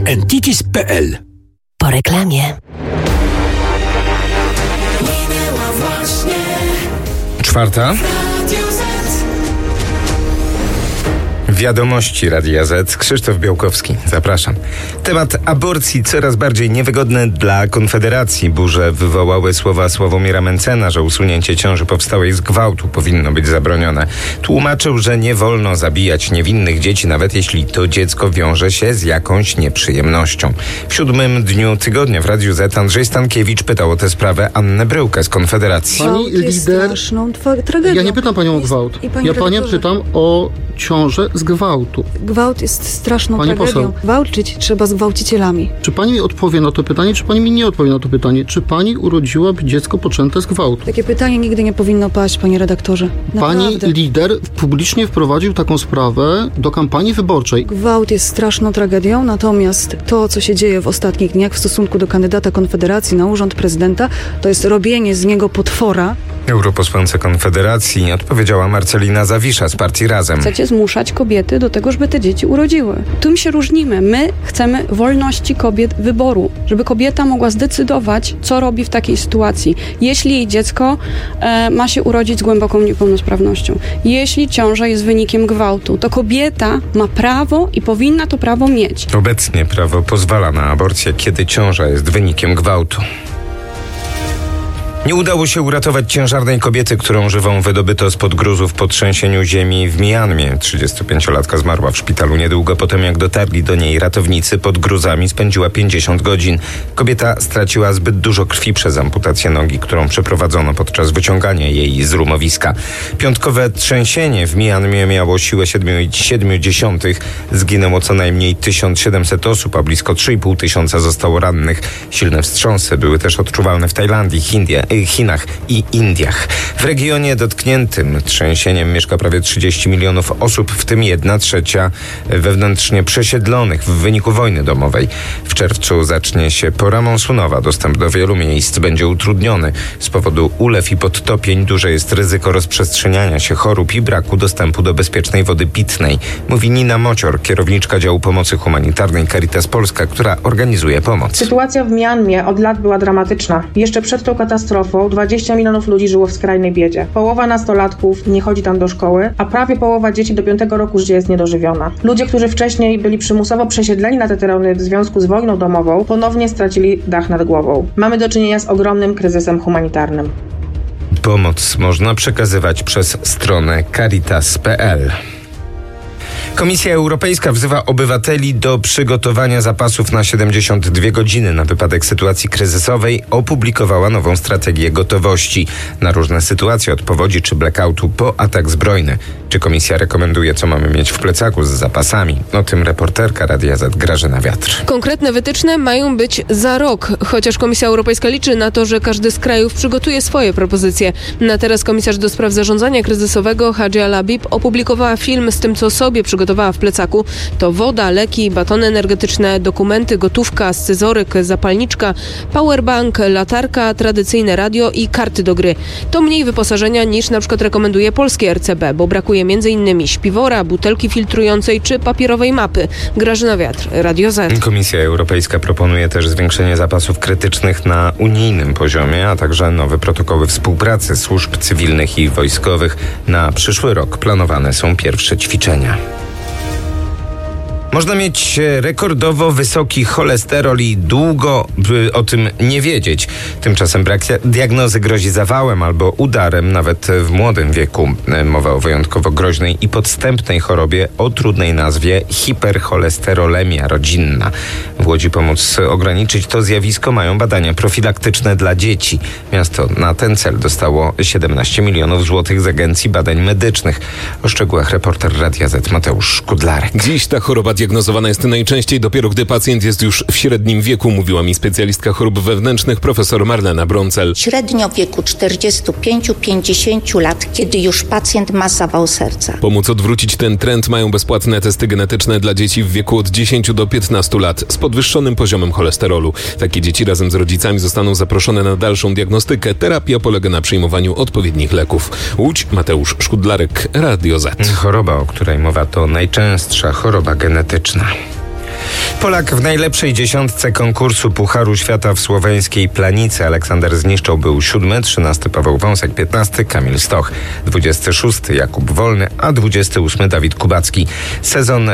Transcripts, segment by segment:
Entitis.pl. Po reklamie. Czwarta. Wiadomości Radia Z. Krzysztof Białkowski. Zapraszam. Temat aborcji coraz bardziej niewygodny dla Konfederacji. Burze wywołały słowa Sławomira Mencena, że usunięcie ciąży powstałej z gwałtu powinno być zabronione. Tłumaczył, że nie wolno zabijać niewinnych dzieci, nawet jeśli to dziecko wiąże się z jakąś nieprzyjemnością. W 7. dniu tygodnia w Radiu Z Andrzej Stankiewicz pytał o tę sprawę Annę Bryłkę z Konfederacji. Pani lider, tragedią. ja nie pytam panią o gwałt. Ja panią pytam o ciążę z gwałtu. Gwałt jest straszną Pani tragedią. poseł. Walczyć trzeba z gwałcicielami. Czy pani mi odpowie na to pytanie, czy pani mi nie odpowie na to pytanie? Czy pani urodziłaby dziecko poczęte z gwałtu? Takie pytanie nigdy nie powinno paść, panie redaktorze. Pani Naprawdę. lider publicznie wprowadził taką sprawę do kampanii wyborczej. Gwałt jest straszną tragedią, natomiast to, co się dzieje w ostatnich dniach w stosunku do kandydata Konfederacji na urząd prezydenta, to jest robienie z niego potwora. Europosłance Konfederacji odpowiedziała Marcelina Zawisza z partii Razem. Chcecie zmuszać kobiety do tego, żeby te dzieci urodziły. Tym się różnimy. My chcemy wolności kobiet wyboru, żeby kobieta mogła zdecydować, co robi w takiej sytuacji. Jeśli jej dziecko ma się urodzić z głęboką niepełnosprawnością, jeśli ciąża jest wynikiem gwałtu, to kobieta ma prawo i powinna to prawo mieć. Obecnie prawo pozwala na aborcję, kiedy ciąża jest wynikiem gwałtu. Nie udało się uratować ciężarnej kobiety, którą żywą wydobyto spod gruzów po trzęsieniu ziemi w Mianmie. 35-latka zmarła w szpitalu niedługo po tym, jak dotarli do niej ratownicy. Pod gruzami spędziła 50 godzin. Kobieta straciła zbyt dużo krwi przez amputację nogi, którą przeprowadzono podczas wyciągania jej z rumowiska. Piątkowe trzęsienie w Mianmie miało siłę 7,7. Zginęło co najmniej 1700 osób, a blisko 3,5 tysiąca zostało rannych. Silne wstrząsy były też odczuwalne w Tajlandii, Chinach i Indiach. W regionie dotkniętym trzęsieniem mieszka prawie 30 milionów osób, w tym 1/3 wewnętrznie przesiedlonych w wyniku wojny domowej. W czerwcu zacznie się pora monsunowa. Dostęp do wielu miejsc będzie utrudniony. Z powodu ulew i podtopień duże jest ryzyko rozprzestrzeniania się chorób i braku dostępu do bezpiecznej wody pitnej, mówi Nina Mocior, kierowniczka działu pomocy humanitarnej Caritas Polska, która organizuje pomoc. Sytuacja w Mianmie od lat była dramatyczna. Jeszcze przed tą katastrofą 20 milionów ludzi żyło w skrajnej biedzie. Połowa nastolatków nie chodzi tam do szkoły, a prawie połowa dzieci do 5 roku życia jest niedożywiona. Ludzie, którzy wcześniej byli przymusowo przesiedleni na te tereny w związku z wojną domową, ponownie stracili dach nad głową. Mamy do czynienia z ogromnym kryzysem humanitarnym. Pomoc można przekazywać przez stronę caritas.pl. Komisja Europejska wzywa obywateli do przygotowania zapasów na 72 godziny na wypadek sytuacji kryzysowej. Opublikowała nową strategię gotowości na różne sytuacje, od powodzi czy blackoutu po atak zbrojny. Czy komisja rekomenduje, co mamy mieć w plecaku z zapasami? O tym reporterka Radia Z Grażyna Wiatr. Konkretne wytyczne mają być za rok, chociaż Komisja Europejska liczy na to, że każdy z krajów przygotuje swoje propozycje. Na teraz komisarz do spraw zarządzania kryzysowego Hadja Labib opublikowała film z tym, co sobie przygotowała w plecaku. To woda, leki, batony energetyczne, dokumenty, gotówka, scyzoryk, zapalniczka, powerbank, latarka, tradycyjne radio i karty do gry. To mniej wyposażenia niż na przykład rekomenduje polskie RCB, bo brakuje m.in. śpiwora, butelki filtrującej czy papierowej mapy. Grażyna Wiatr, Radio Z. Komisja Europejska proponuje też zwiększenie zapasów krytycznych na unijnym poziomie, a także nowe protokoły współpracy służb cywilnych i wojskowych. Na przyszły rok planowane są pierwsze ćwiczenia. Można mieć rekordowo wysoki cholesterol i długo o tym nie wiedzieć. Tymczasem brak diagnozy grozi zawałem albo udarem nawet w młodym wieku. Mowa o wyjątkowo groźnej i podstępnej chorobie o trudnej nazwie hipercholesterolemia rodzinna. W Łodzi pomóc ograniczyć to zjawisko mają badania profilaktyczne dla dzieci. Miasto na ten cel dostało 17 milionów złotych z Agencji Badań Medycznych. O szczegółach reporter Radia Z Mateusz Szkudlarek. Dziś ta choroba diagnozowana jest najczęściej dopiero, gdy pacjent jest już w średnim wieku, mówiła mi specjalistka chorób wewnętrznych profesor Marlena Broncel. Średnio w wieku 45-50 lat, kiedy już pacjent ma zawał serca. Pomóc odwrócić ten trend mają bezpłatne testy genetyczne dla dzieci w wieku od 10 do 15 lat z podwyższonym poziomem cholesterolu. Takie dzieci razem z rodzicami zostaną zaproszone na dalszą diagnostykę. Terapia polega na przyjmowaniu odpowiednich leków. Łódź, Mateusz Szkudlarek, Radio Z. Choroba, o której mowa, to najczęstsza choroba genetyczna. Polak w najlepszej dziesiątce konkursu Pucharu Świata w słoweńskiej Planicy. Aleksander Zniszczoł był 7, 13 Paweł Wąsek, 15 Kamil Stoch, 26 Jakub Wolny, a 28 Dawid Kubacki. Sezon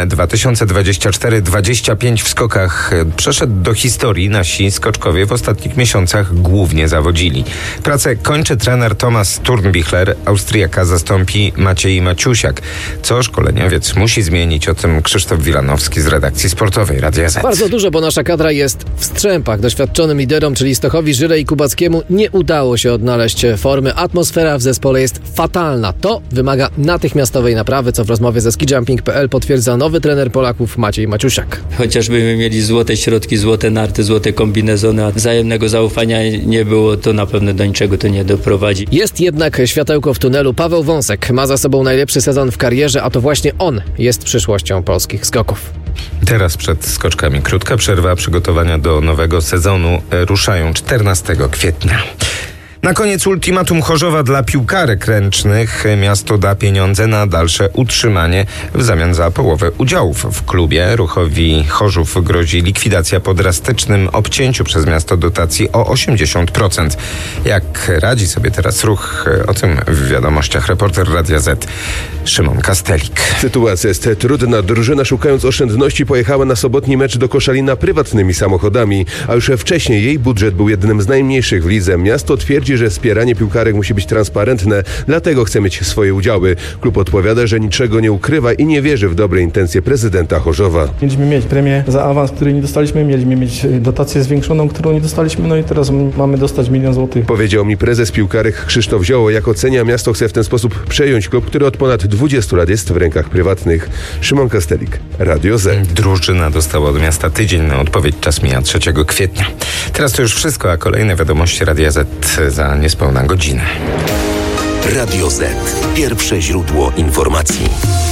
2024-25 w skokach przeszedł do historii. Nasi skoczkowie w ostatnich miesiącach głównie zawodzili. Pracę kończy trener Thomas Turnbichler. Austriaka zastąpi Maciej Maciusiak. Co szkoleniowiec musi zmienić? O tym Krzysztof Wilanowski z redakcji sportowej Radia Z. Bardzo dużo, bo nasza kadra jest w strzępach. Doświadczonym liderom, czyli Stochowi, Żyle i Kubackiemu, nie udało się odnaleźć formy. Atmosfera w zespole jest fatalna. To wymaga natychmiastowej naprawy, co w rozmowie ze skijumping.pl potwierdza nowy trener Polaków Maciej Maciusiak. Chociażbyśmy mieli złote środki, złote narty, złote kombinezony, a wzajemnego zaufania nie było, to na pewno do niczego to nie doprowadzi. Jest jednak światełko w tunelu. Paweł Wąsek ma za sobą najlepszy sezon w karierze, a to właśnie on jest przyszłością polskich skoków. Teraz przed skoczkami krótka przerwa. Przygotowania do nowego sezonu ruszają 14 kwietnia. Na koniec ultimatum Chorzowa dla piłkarek ręcznych. Miasto da pieniądze na dalsze utrzymanie w zamian za połowę udziałów w klubie. Ruchowi Chorzów grozi likwidacja po drastycznym obcięciu przez miasto dotacji o 80%. Jak radzi sobie teraz ruch? O tym w wiadomościach reporter Radia Z Szymon Kastelik. Sytuacja jest trudna. Drużyna, szukając oszczędności, pojechała na sobotni mecz do Koszalina prywatnymi samochodami, a już wcześniej jej budżet był jednym z najmniejszych w lidze. Miasto twierdzi, że wspieranie piłkarek musi być transparentne, dlatego chce mieć swoje udziały. Klub odpowiada, że niczego nie ukrywa i nie wierzy w dobre intencje prezydenta Chorzowa. Mieliśmy mieć premię za awans, który nie dostaliśmy, mieliśmy mieć dotację zwiększoną, którą nie dostaliśmy, no i teraz mamy dostać 1 000 000 złotych. Powiedział mi prezes piłkarek Krzysztof Zioło. Jak ocenia, miasto chce w ten sposób przejąć klub, który od ponad 20 lat jest w rękach prywatnych. Szymon Kastelik, Radio Z. Drużyna dostała od miasta tydzień na odpowiedź. Czas mija 3 kwietnia. Teraz to już wszystko, a kolejne wiadomości Radia Z za niespełna godzinę. Radio Z. Pierwsze źródło informacji.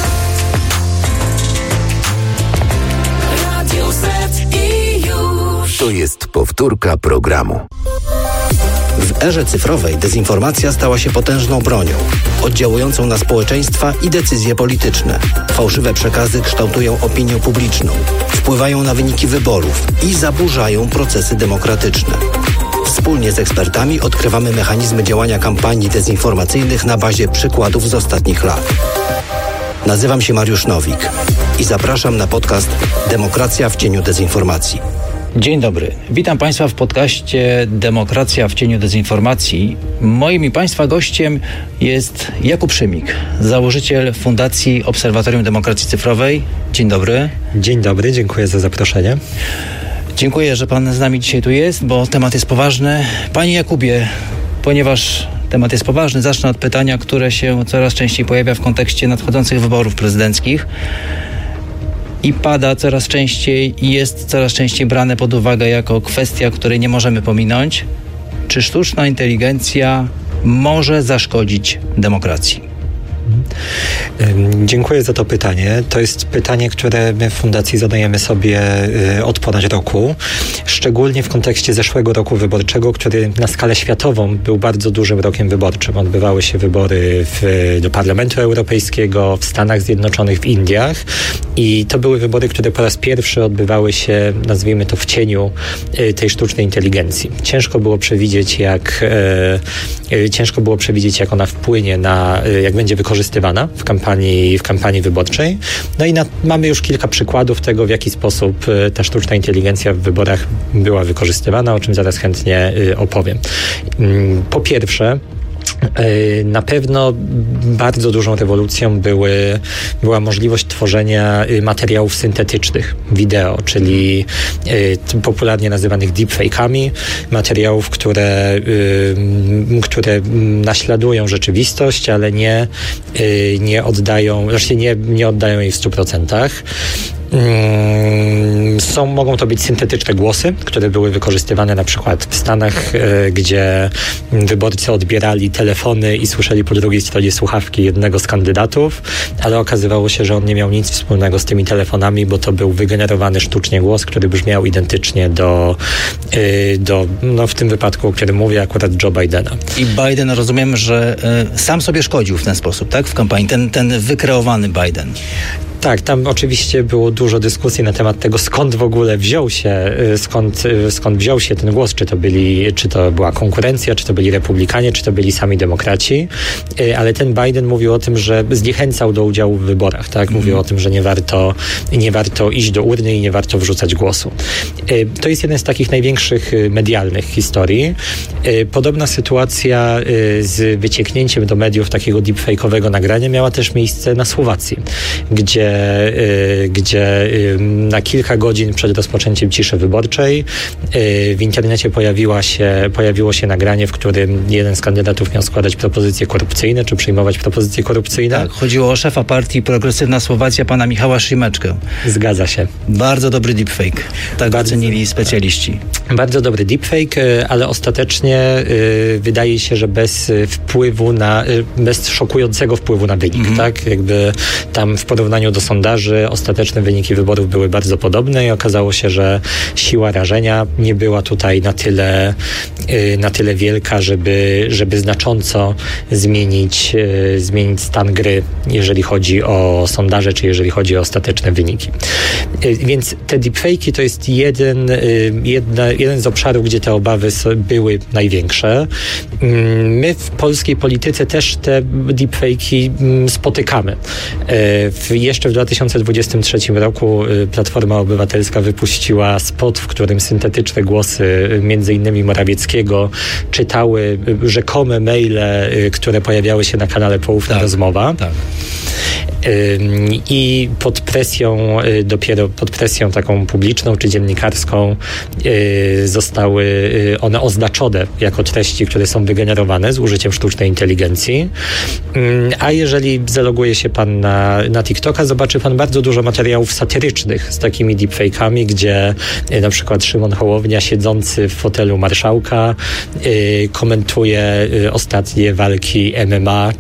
Radio Z i już. To jest powtórka programu. W erze cyfrowej dezinformacja stała się potężną bronią, oddziałującą na społeczeństwa i decyzje polityczne. Fałszywe przekazy kształtują opinię publiczną, wpływają na wyniki wyborów i zaburzają procesy demokratyczne. Wspólnie z ekspertami odkrywamy mechanizmy działania kampanii dezinformacyjnych na bazie przykładów z ostatnich lat. Nazywam się Mariusz Nowik i zapraszam na podcast Demokracja w cieniu dezinformacji. Dzień dobry. Witam Państwa w podcaście Demokracja w cieniu dezinformacji. Moim i Państwa gościem jest Jakub Szymik, założyciel Fundacji Obserwatorium Demokracji Cyfrowej. Dzień dobry. Dzień dobry, dziękuję za zaproszenie. Dziękuję, że Pan z nami dzisiaj tu jest, bo temat jest poważny. Panie Jakubie, ponieważ temat jest poważny, zacznę od pytania, które się coraz częściej pojawia w kontekście nadchodzących wyborów prezydenckich. I pada coraz częściej i jest coraz częściej brane pod uwagę jako kwestia, której nie możemy pominąć. Czy sztuczna inteligencja może zaszkodzić demokracji? Dziękuję za to pytanie. To jest pytanie, które my w Fundacji zadajemy sobie od ponad roku, szczególnie w kontekście zeszłego roku wyborczego, który na skalę światową był bardzo dużym rokiem wyborczym. Odbywały się wybory do Parlamentu Europejskiego, w Stanach Zjednoczonych, w Indiach i to były wybory, które po raz pierwszy odbywały się, nazwijmy to, w cieniu tej sztucznej inteligencji. Ciężko było przewidzieć, jak ona wpłynie na, jak będzie wykorzystywana w kampanii wyborczej. No i mamy już kilka przykładów tego, w jaki sposób ta sztuczna inteligencja w wyborach była wykorzystywana, o czym zaraz chętnie opowiem. Po pierwsze, na pewno bardzo dużą rewolucją była możliwość tworzenia materiałów syntetycznych, wideo, czyli popularnie nazywanych deepfake'ami, materiałów, które naśladują rzeczywistość, ale nie oddają jej w 100%. Mogą to być syntetyczne głosy, które były wykorzystywane na przykład w Stanach, gdzie wyborcy odbierali telefony i słyszeli po drugiej stronie słuchawki jednego z kandydatów, ale okazywało się, że on nie miał nic wspólnego z tymi telefonami, bo to był wygenerowany sztucznie głos, który brzmiał identycznie do w tym wypadku, o którym mówię, akurat Joe Bidena. I Biden, rozumiem, że sam sobie szkodził w ten sposób, tak? W kampanii. Ten wykreowany Biden. Tak, tam oczywiście było dużo dyskusji na temat tego, skąd w ogóle skąd wziął się ten głos, czy to była konkurencja, czy to byli republikanie, czy to byli sami demokraci, ale ten Biden mówił o tym, że zniechęcał do udziału w wyborach, tak? Mówił o tym, że nie warto iść do urny i nie warto wrzucać głosu. To jest jeden z takich największych medialnych historii. Podobna sytuacja z wycieknięciem do mediów takiego deepfake'owego nagrania miała też miejsce na Słowacji, gdzie na kilka godzin przed rozpoczęciem ciszy wyborczej w internecie pojawiło się nagranie, w którym jeden z kandydatów miał składać propozycje korupcyjne, czy przyjmować propozycje korupcyjne. Tak, chodziło o szefa partii Progresywna Słowacja, pana Michała Szymeczkę. Zgadza się. Bardzo dobry deepfake. Tak ocenili specjaliści. Bardzo dobry deepfake, ale ostatecznie wydaje się, że bez szokującego wpływu na wynik, tak? Jakby tam w porównaniu do sondaży ostateczne wyniki wyborów były bardzo podobne i okazało się, że siła rażenia nie była tutaj na tyle wielka, żeby znacząco zmienić stan gry, jeżeli chodzi o sondaże, czy jeżeli chodzi o ostateczne wyniki. Więc te deepfake'i to jest jeden z obszarów, gdzie te obawy były największe. My w polskiej polityce też te deepfake'i spotykamy. Jeszcze w 2023 roku Platforma Obywatelska wypuściła spot, w którym syntetyczne głosy między innymi Morawieckiego czytały rzekome maile, które pojawiały się na kanale Poufna Rozmowa. Tak. I dopiero pod presją taką publiczną czy dziennikarską zostały one oznaczone jako treści, które są wygenerowane z użyciem sztucznej inteligencji. A jeżeli zaloguje się pan na TikToka, zobaczy pan bardzo dużo materiałów satyrycznych z takimi deepfake'ami, gdzie na przykład Szymon Hołownia, siedzący w fotelu marszałka, komentuje ostatnie walki MMA,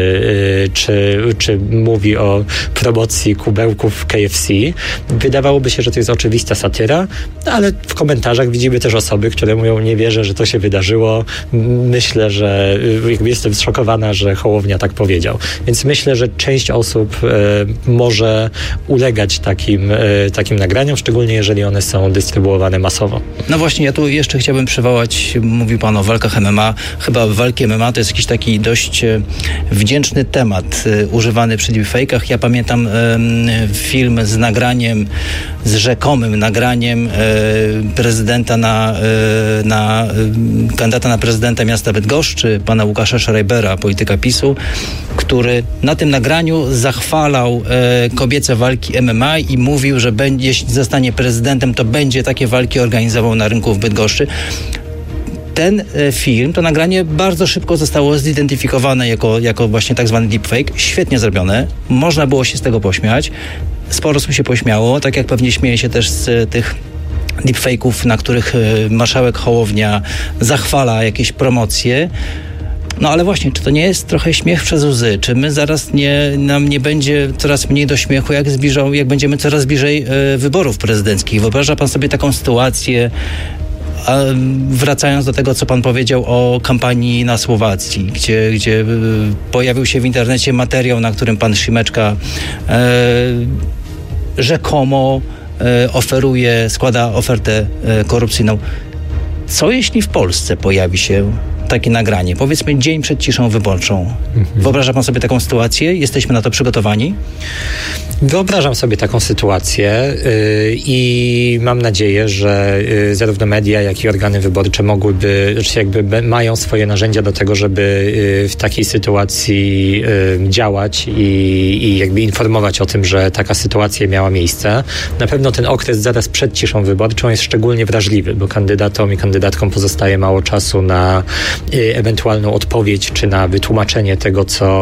czy mówi o promocji kubełków w KFC. Wydawałoby się, że to jest oczywista satyra, ale w komentarzach widzimy też osoby, które mówią, nie wierzę, że to się wydarzyło. Myślę, że jestem zszokowana, że Hołownia tak powiedział. Więc myślę, że część osób może ulegać takim nagraniom, szczególnie jeżeli one są dystrybuowane masowo. No właśnie, ja tu jeszcze chciałbym przywołać, mówił pan o walkach MMA. Chyba walki MMA to jest jakiś taki dość wdzięczny temat używany przy deepfake'ach. Ja pamiętam film z nagraniem, z rzekomym nagraniem prezydenta kandydata na prezydenta miasta Bydgoszczy, pana Łukasza Schreibera, polityka PiS-u, który na tym nagraniu zachwalał kobiece walki MMA i mówił, że jeśli zostanie prezydentem, to będzie takie walki organizował na rynku w Bydgoszczy. Ten film, to nagranie bardzo szybko zostało zidentyfikowane jako właśnie tak zwany deepfake. Świetnie zrobione. Można było się z tego pośmiać. Sporo osób się pośmiało, tak jak pewnie śmieje się też z tych deepfake'ów, na których marszałek Hołownia zachwala jakieś promocje. No ale właśnie, czy to nie jest trochę śmiech przez łzy? Czy my zaraz nam nie będzie coraz mniej do śmiechu, jak będziemy coraz bliżej wyborów prezydenckich? Wyobraża pan sobie taką sytuację, a wracając do tego, co pan powiedział o kampanii na Słowacji, gdzie pojawił się w internecie materiał, na którym pan Szymeczka rzekomo składa ofertę korupcyjną. Co jeśli w Polsce pojawi się takie nagranie, powiedzmy dzień przed ciszą wyborczą? Wyobraża pan sobie taką sytuację? Jesteśmy na to przygotowani? Wyobrażam sobie taką sytuację i mam nadzieję, że zarówno media, jak i organy wyborcze mają swoje narzędzia do tego, żeby w takiej sytuacji działać i jakby informować o tym, że taka sytuacja miała miejsce. Na pewno ten okres zaraz przed ciszą wyborczą jest szczególnie wrażliwy, bo kandydatom i kandydatkom pozostaje mało czasu na ewentualną odpowiedź, czy na wytłumaczenie tego,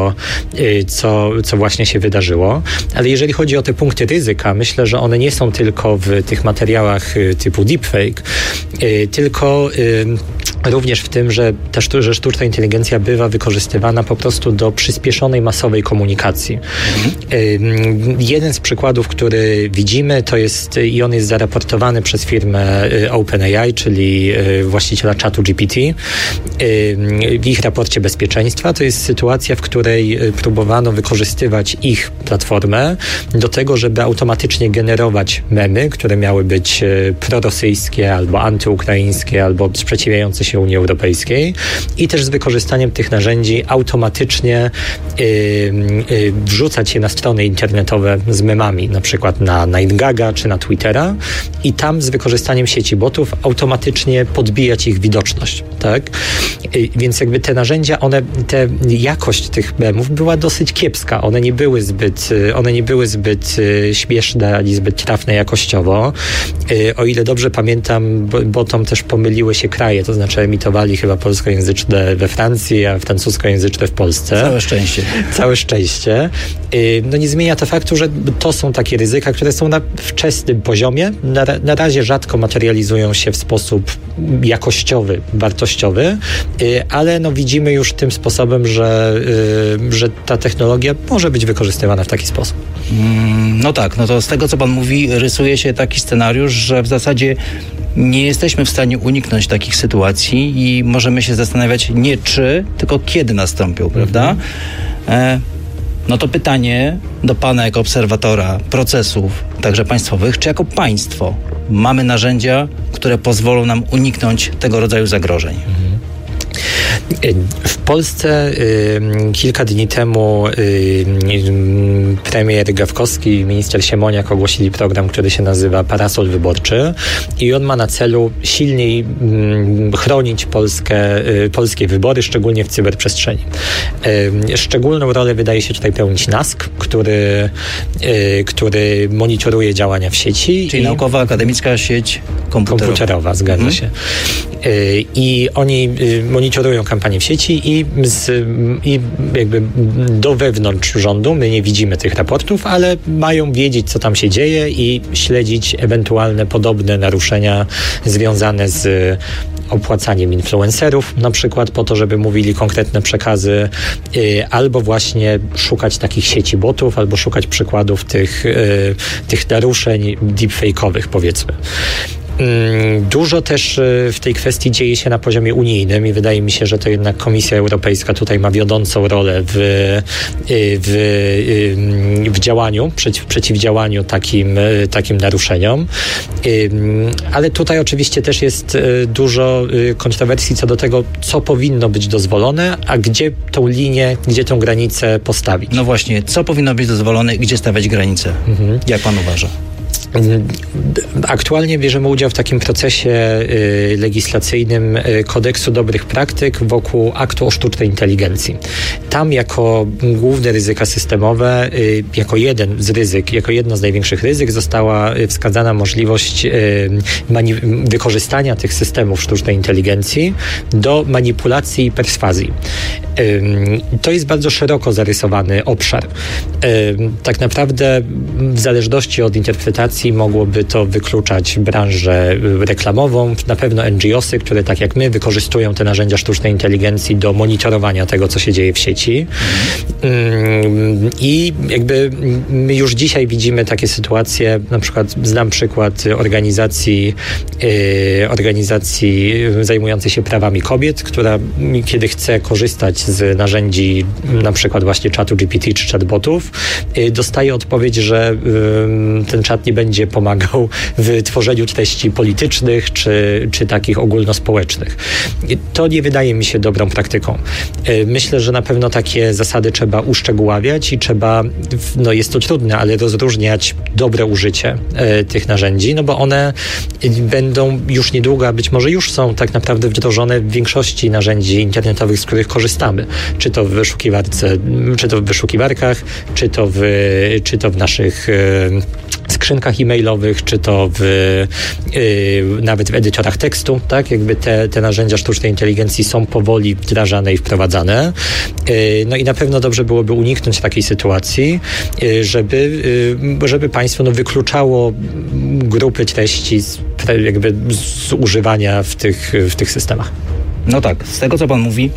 co właśnie się wydarzyło. Ale jeżeli chodzi o te punkty ryzyka, myślę, że one nie są tylko w tych materiałach typu deepfake, tylko również w tym, że sztuczna inteligencja bywa wykorzystywana po prostu do przyspieszonej masowej komunikacji. Jeden z przykładów, który widzimy, to jest, i on jest zaraportowany przez firmę OpenAI, czyli właściciela czatu GPT. W ich raporcie bezpieczeństwa to jest sytuacja, w której próbowano wykorzystywać ich platformę do tego, żeby automatycznie generować memy, które miały być prorosyjskie albo antyukraińskie, albo sprzeciwiające się Unii Europejskiej, i też z wykorzystaniem tych narzędzi automatycznie wrzucać je na strony internetowe z memami, na przykład na NightGaga czy na Twittera, i tam z wykorzystaniem sieci botów automatycznie podbijać ich widoczność, tak? Więc jakby te narzędzia, jakość tych memów była dosyć kiepska. One nie były zbyt śmieszne ani zbyt trafne jakościowo. O ile dobrze pamiętam, bo tam też pomyliły się kraje, to znaczy emitowali chyba polskojęzyczne we Francji, a francuskojęzyczne w Polsce. Całe szczęście. No nie zmienia to faktu, że to są takie ryzyka, które są na wczesnym poziomie. Na razie rzadko materializują się w sposób jakościowy, wartościowy, ale no widzimy już tym sposobem, że ta technologia może być wykorzystywana w taki sposób. No tak, no to z tego, co pan mówi, rysuje się taki scenariusz, że w zasadzie nie jesteśmy w stanie uniknąć takich sytuacji i możemy się zastanawiać nie czy, tylko kiedy nastąpią, prawda? No to pytanie do pana jako obserwatora procesów, także państwowych, czy jako państwo mamy narzędzia, które pozwolą nam uniknąć tego rodzaju zagrożeń? W Polsce kilka dni temu premier Gawkowski i minister Siemoniak ogłosili program, który się nazywa Parasol Wyborczy, i on ma na celu silniej chronić polskie wybory, szczególnie w cyberprzestrzeni. Szczególną rolę wydaje się tutaj pełnić NASK, który monitoruje działania w sieci. Czyli Naukowa Akademicka Sieć Komputerowa, zgadza się. I oni monitorują kampanię w sieci i jakby do wewnątrz rządu my nie widzimy tych raportów, ale mają wiedzieć, co tam się dzieje i śledzić ewentualne podobne naruszenia związane z opłacaniem influencerów, na przykład po to, żeby mówili konkretne przekazy, albo właśnie szukać takich sieci botów, albo szukać przykładów tych naruszeń deepfake'owych, powiedzmy. Dużo też w tej kwestii dzieje się na poziomie unijnym i wydaje mi się, że to jednak Komisja Europejska tutaj ma wiodącą rolę w działaniu, przeciwdziałaniu takim naruszeniom. Ale tutaj oczywiście też jest dużo kontrowersji co do tego, co powinno być dozwolone, a gdzie tą linię, gdzie tą granicę postawić. No właśnie, co powinno być dozwolone, gdzie stawiać granicę? Jak pan uważa? Aktualnie bierzemy udział w takim procesie legislacyjnym kodeksu dobrych praktyk wokół aktu o sztucznej inteligencji. Tam jako główne ryzyka systemowe, jako jedno z największych ryzyk została wskazana możliwość wykorzystania tych systemów sztucznej inteligencji do manipulacji i perswazji. To jest bardzo szeroko zarysowany obszar. Tak naprawdę w zależności od interpretacji mogłoby to wykluczać branżę reklamową, na pewno NGOsy, które tak jak my wykorzystują te narzędzia sztucznej inteligencji do monitorowania tego, co się dzieje w sieci. I jakby my już dzisiaj widzimy takie sytuacje, na przykład znam przykład organizacji zajmującej się prawami kobiet, która kiedy chce korzystać z narzędzi na przykład właśnie czatu GPT czy chatbotów, dostaje odpowiedź, że ten czat nie będzie pomagał w tworzeniu treści politycznych czy takich ogólnospołecznych. To nie wydaje mi się dobrą praktyką. Myślę, że na pewno takie zasady trzeba uszczegóławiać i trzeba, no jest to trudne, ale rozróżniać dobre użycie tych narzędzi, no bo one będą już niedługo, a być może już są tak naprawdę wdrożone w większości narzędzi internetowych, z których korzystamy. Czy to w wyszukiwarce, czy to w wyszukiwarkach, czy to w naszych skrzynkach e-mailowych, czy to nawet w edytorach tekstu, tak? Jakby te narzędzia sztucznej inteligencji są powoli wdrażane i wprowadzane. No i na pewno dobrze byłoby uniknąć takiej sytuacji, żeby państwo wykluczało grupy treści z używania w tych systemach. No tak, z tego co pan mówi,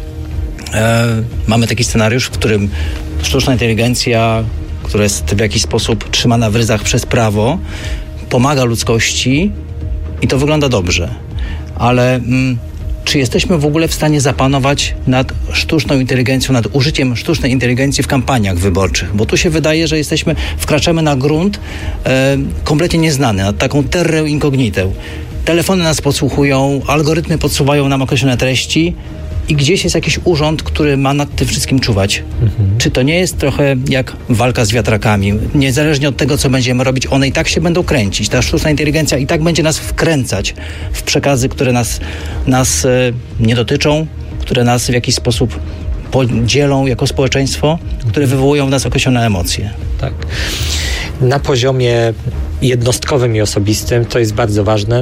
mamy taki scenariusz, w którym sztuczna inteligencja, która jest w jakiś sposób trzymana w ryzach przez prawo, pomaga ludzkości i to wygląda dobrze. Ale czy jesteśmy w ogóle w stanie zapanować nad sztuczną inteligencją, nad użyciem sztucznej inteligencji w kampaniach wyborczych? Bo tu się wydaje, że wkraczamy na grunt kompletnie nieznany, nad taką terrę incognitę. Telefony nas podsłuchują, algorytmy podsuwają nam określone treści i gdzieś jest jakiś urząd, który ma nad tym wszystkim czuwać. Czy to nie jest trochę jak walka z wiatrakami? Niezależnie od tego, co będziemy robić, one i tak się będą kręcić. Ta sztuczna inteligencja i tak będzie nas wkręcać w przekazy, które nas nie dotyczą, które nas w jakiś sposób podzielą jako społeczeństwo, które wywołują w nas określone emocje. Tak. Na poziomie jednostkowym i osobistym to jest bardzo ważne,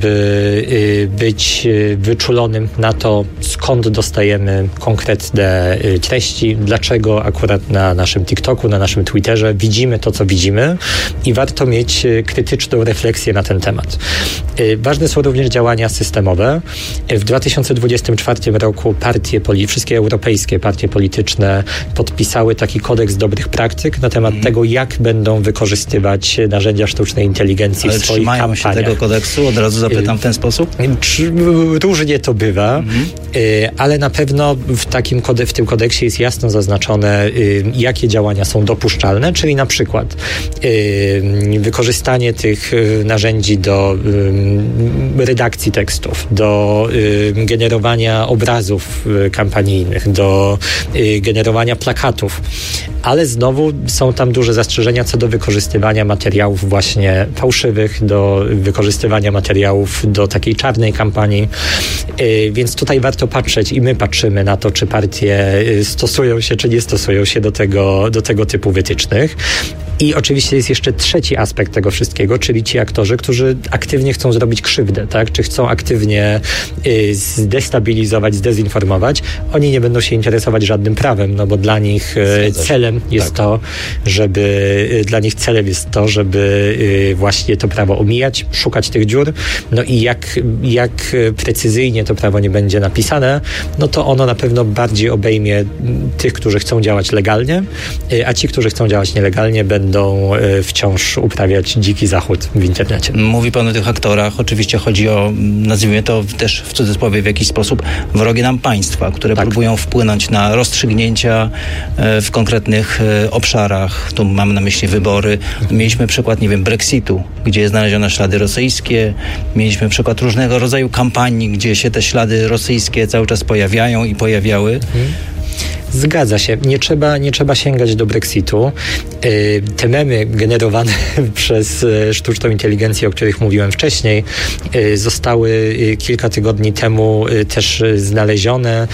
żeby być wyczulonym na to, skąd dostajemy konkretne treści, dlaczego akurat na naszym TikToku, na naszym Twitterze widzimy to, co widzimy i warto mieć krytyczną refleksję na ten temat. Ważne są również działania systemowe. W 2024 roku wszystkie europejskie partie polityczne podpisały taki kodeks dobrych praktyk na temat tego, jak będą wykorzystywać narzędzia sztucznej inteligencji w swoich kampaniach. Ale trzymają się tego kodeksu? Od razu zapytam w ten sposób. Różnie to bywa, ale na pewno w tym kodeksie jest jasno zaznaczone, jakie działania są dopuszczalne, czyli na przykład wykorzystanie tych narzędzi do redakcji tekstów, do generowania obrazów kampanijnych, do generowania plakatów, ale znowu są tam duże zastrzeżenia co do wykorzystywania materiałów właśnie fałszywych, do wykorzystywania materiałów do takiej czarnej kampanii, więc tutaj warto patrzeć i my patrzymy na to, czy partie stosują się, czy nie stosują się do tego typu wytycznych. I oczywiście jest jeszcze trzeci aspekt tego wszystkiego, czyli ci aktorzy, którzy aktywnie chcą zrobić krzywdę, tak? Czy chcą aktywnie zdestabilizować, zdezinformować. Oni nie będą się interesować żadnym prawem, no bo dla nich celem jest to, żeby właśnie to prawo omijać, szukać tych dziur. No i jak precyzyjnie to prawo nie będzie napisane, no to ono na pewno bardziej obejmie tych, którzy chcą działać legalnie, a ci, którzy chcą działać nielegalnie, będą wciąż uprawiać dziki zachód w internecie. Mówi pan o tych aktorach. Oczywiście chodzi o, nazwijmy to też w cudzysłowie w jakiś sposób, wrogie nam państwa, które próbują wpłynąć na rozstrzygnięcia w konkretnych obszarach. Tu mamy na myśli wybory. Mieliśmy przykład, Brexitu, gdzie znaleziono ślady rosyjskie. Mieliśmy przykład różnego rodzaju kampanii, gdzie się te ślady rosyjskie cały czas pojawiają i pojawiały. Zgadza się. Nie trzeba sięgać do Brexitu. Te memy generowane przez sztuczną inteligencję, o których mówiłem wcześniej, zostały kilka tygodni temu też znalezione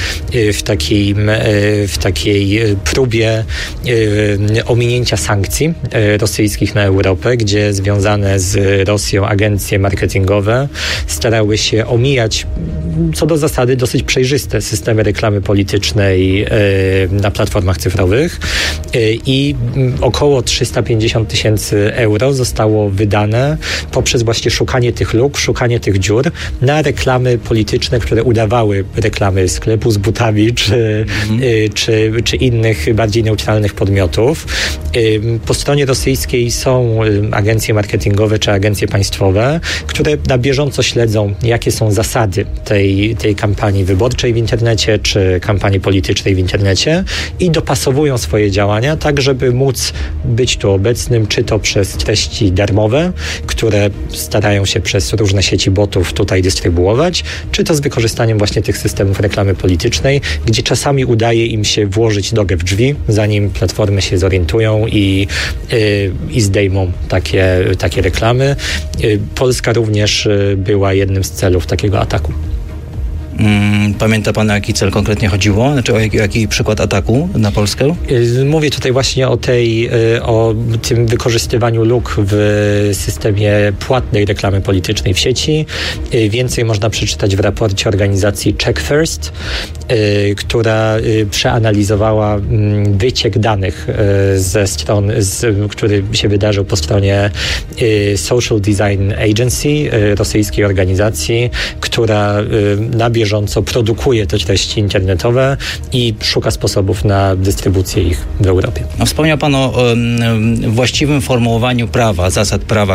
w takiej próbie ominięcia sankcji rosyjskich na Europę, gdzie związane z Rosją agencje marketingowe starały się omijać co do zasady dosyć przejrzyste systemy reklamy politycznej na platformach cyfrowych i około 350 000 euro zostało wydane poprzez właśnie szukanie tych luk, szukanie tych dziur na reklamy polityczne, które udawały reklamy sklepu z butami czy innych bardziej neutralnych podmiotów. Po stronie rosyjskiej są agencje marketingowe czy agencje państwowe, które na bieżąco śledzą, jakie są zasady tej kampanii wyborczej w internecie czy kampanii politycznej w internecie i dopasowują swoje działania tak, żeby móc być tu obecnym, czy to przez treści darmowe, które starają się przez różne sieci botów tutaj dystrybuować, czy to z wykorzystaniem właśnie tych systemów reklamy politycznej, gdzie czasami udaje im się włożyć nogę w drzwi, zanim platformy się zorientują i zdejmą takie reklamy. Polska również była jednym z celów takiego ataku. Pamięta pan, o jaki cel konkretnie chodziło? Znaczy o jaki przykład ataku na Polskę? Mówię tutaj właśnie o tym wykorzystywaniu luk w systemie płatnej reklamy politycznej w sieci. Więcej można przeczytać w raporcie organizacji Check First. która przeanalizowała wyciek danych ze stron, który się wydarzył po stronie Social Design Agency, rosyjskiej organizacji, która na bieżąco produkuje te treści internetowe i szuka sposobów na dystrybucję ich w Europie. Wspomniał Pan o właściwym formułowaniu prawa, zasad prawa,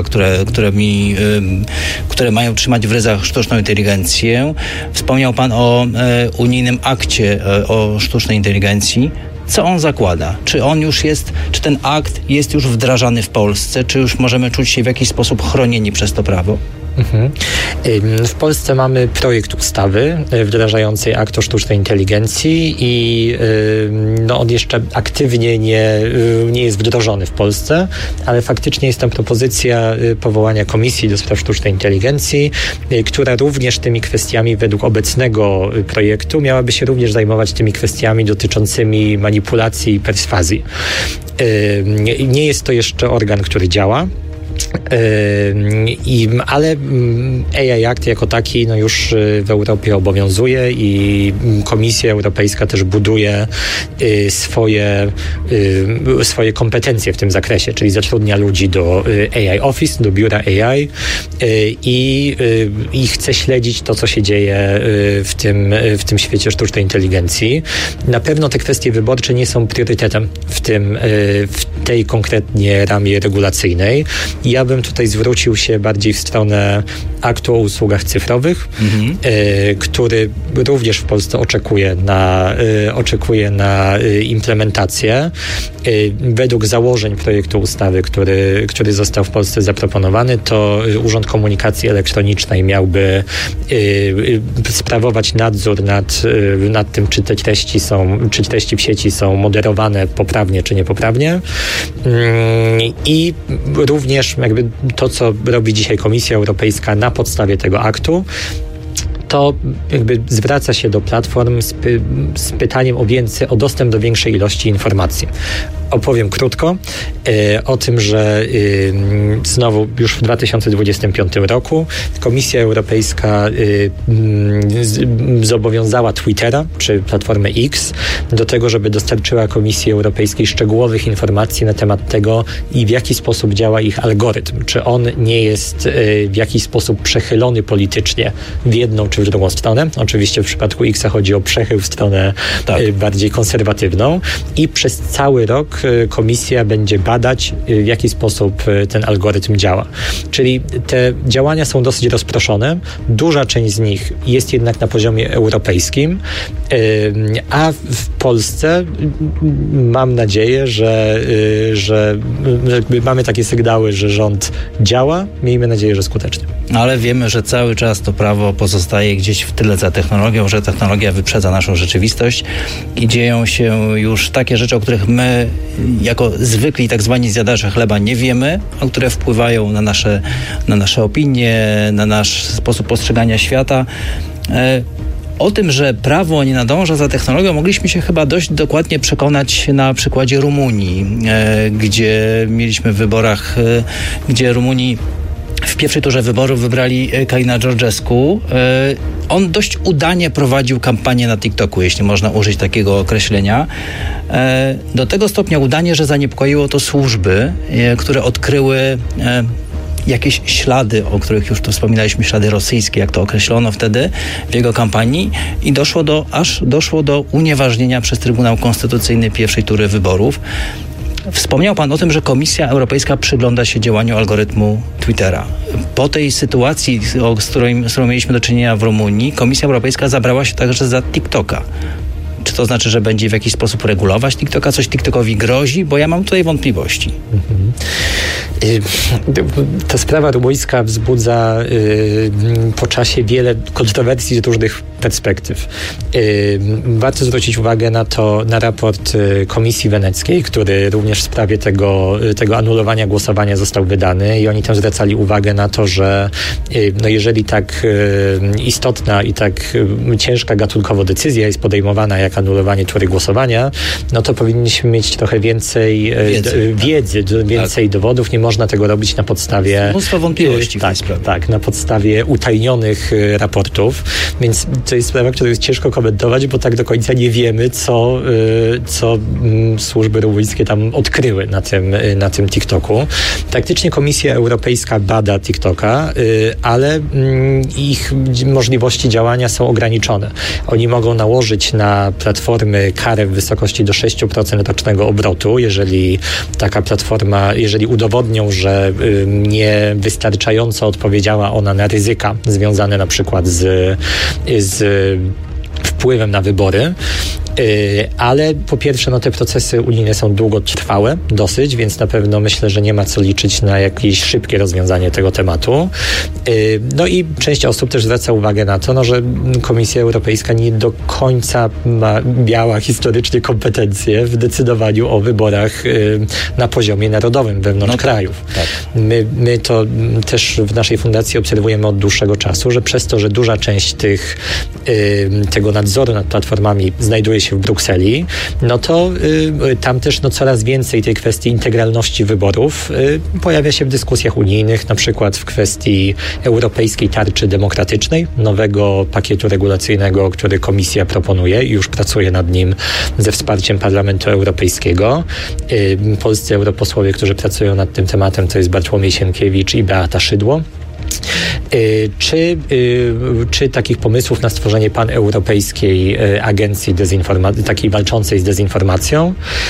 które mają trzymać w ryzach sztuczną inteligencję. Wspomniał Pan o unijnym akcie o sztucznej inteligencji. Co on zakłada? Czy ten akt jest już wdrażany w Polsce? Czy już możemy czuć się w jakiś sposób chronieni przez to prawo? W Polsce mamy projekt ustawy wdrażającej akt o sztucznej inteligencji i on jeszcze aktywnie nie jest wdrożony w Polsce, ale faktycznie jest tam propozycja powołania Komisji do Spraw Sztucznej Inteligencji, która również tymi kwestiami według obecnego projektu miałaby się również zajmować tymi kwestiami dotyczącymi manipulacji i perswazji. Nie jest to jeszcze organ, który działa. Ale AI Act jako taki już w Europie obowiązuje i Komisja Europejska też buduje swoje kompetencje w tym zakresie, czyli zatrudnia ludzi do AI Office, do biura AI i chce śledzić to, co się dzieje w tym świecie sztucznej inteligencji. Na pewno te kwestie wyborcze nie są priorytetem w tej konkretnie ramie regulacyjnej. Ja bym tutaj zwrócił się bardziej w stronę aktu o usługach cyfrowych, który również w Polsce oczekuje na implementację. Według założeń projektu ustawy, który został w Polsce zaproponowany, to Urząd Komunikacji Elektronicznej miałby sprawować nadzór nad tym, czy te treści w sieci są moderowane poprawnie, czy niepoprawnie. I również to, co robi dzisiaj Komisja Europejska na podstawie tego aktu, to zwraca się do platform z pytaniem o dostęp do większej ilości informacji. Opowiem krótko o tym, że znowu już w 2025 roku Komisja Europejska zobowiązała Twittera czy platformę X do tego, żeby dostarczyła Komisji Europejskiej szczegółowych informacji na temat tego, w jaki sposób działa ich algorytm. Czy on nie jest w jakiś sposób przechylony politycznie w jedną czy w drugą stronę. Oczywiście w przypadku Xa chodzi o przechył w stronę bardziej konserwatywną i przez cały rok Komisja będzie badać, w jaki sposób ten algorytm działa. Czyli te działania są dosyć rozproszone. Duża część z nich jest jednak na poziomie europejskim, a w Polsce mam nadzieję, że mamy takie sygnały, że rząd działa. Miejmy nadzieję, że skutecznie. Ale wiemy, że cały czas to prawo pozostaje gdzieś w tyle za technologią, że technologia wyprzedza naszą rzeczywistość i dzieją się już takie rzeczy, o których my jako zwykli tak zwani zjadacze chleba nie wiemy, a które wpływają na nasze opinie, na nasz sposób postrzegania świata. O tym, że prawo nie nadąża za technologią, mogliśmy się chyba dość dokładnie przekonać na przykładzie Rumunii, gdzie mieliśmy w wyborach, gdzie Rumuni w pierwszej turze wyborów wybrali Kalina Georgescu. On dość udanie prowadził kampanię na TikToku, jeśli można użyć takiego określenia. Do tego stopnia udanie, że zaniepokoiło to służby, które odkryły jakieś ślady, o których już tu wspominaliśmy, ślady rosyjskie, jak to określono wtedy w jego kampanii i doszło do unieważnienia przez Trybunał Konstytucyjny pierwszej tury wyborów. Wspomniał Pan o tym, że Komisja Europejska przygląda się działaniu algorytmu Twittera. Po tej sytuacji, z którą mieliśmy do czynienia w Rumunii, Komisja Europejska zabrała się także za TikToka. Czy to znaczy, że będzie w jakiś sposób regulować TikToka? Coś TikTokowi grozi? Bo ja mam tutaj wątpliwości. Ta sprawa rumuńska wzbudza po czasie wiele kontrowersji z różnych perspektyw. Warto zwrócić uwagę na raport Komisji Weneckiej, który również w sprawie tego anulowania głosowania został wydany i oni tam zwracali uwagę na to, że jeżeli tak istotna i tak ciężka gatunkowo decyzja jest podejmowana jak anulowanie tury głosowania, no to powinniśmy mieć trochę więcej wiedzy, więcej dowodów. Nie można tego robić na podstawie... Mnóstwo wątpliwości w tej sprawie. Tak, na podstawie utajnionych raportów, więc to jest sprawa, którą jest ciężko komentować, bo tak do końca nie wiemy, co służby rumuńskie tam odkryły na tym TikToku. Praktycznie Komisja Europejska bada TikToka, ale ich możliwości działania są ograniczone. Oni mogą nałożyć na platformy karę w wysokości do 6% rocznego obrotu, jeżeli taka platforma, jeżeli udowodnią, że niewystarczająco odpowiedziała ona na ryzyka związane na przykład z wpływem na wybory. Ale po pierwsze, te procesy unijne są długotrwałe dosyć, więc na pewno myślę, że nie ma co liczyć na jakieś szybkie rozwiązanie tego tematu. No i część osób też zwraca uwagę na to, że Komisja Europejska nie do końca miała historycznie kompetencje w decydowaniu o wyborach na poziomie narodowym wewnątrz krajów. Tak. My to też w naszej fundacji obserwujemy od dłuższego czasu, że przez to, że duża część tego nadzoru nad platformami znajduje się w Brukseli, no to tam też coraz więcej tej kwestii integralności wyborów pojawia się w dyskusjach unijnych, na przykład w kwestii europejskiej tarczy demokratycznej, nowego pakietu regulacyjnego, który Komisja proponuje i już pracuje nad nim ze wsparciem Parlamentu Europejskiego. Polscy europosłowie, którzy pracują nad tym tematem, to jest Bartłomiej Sienkiewicz i Beata Szydło. Czy takich pomysłów na stworzenie paneuropejskiej agencji takiej walczącej z dezinformacją,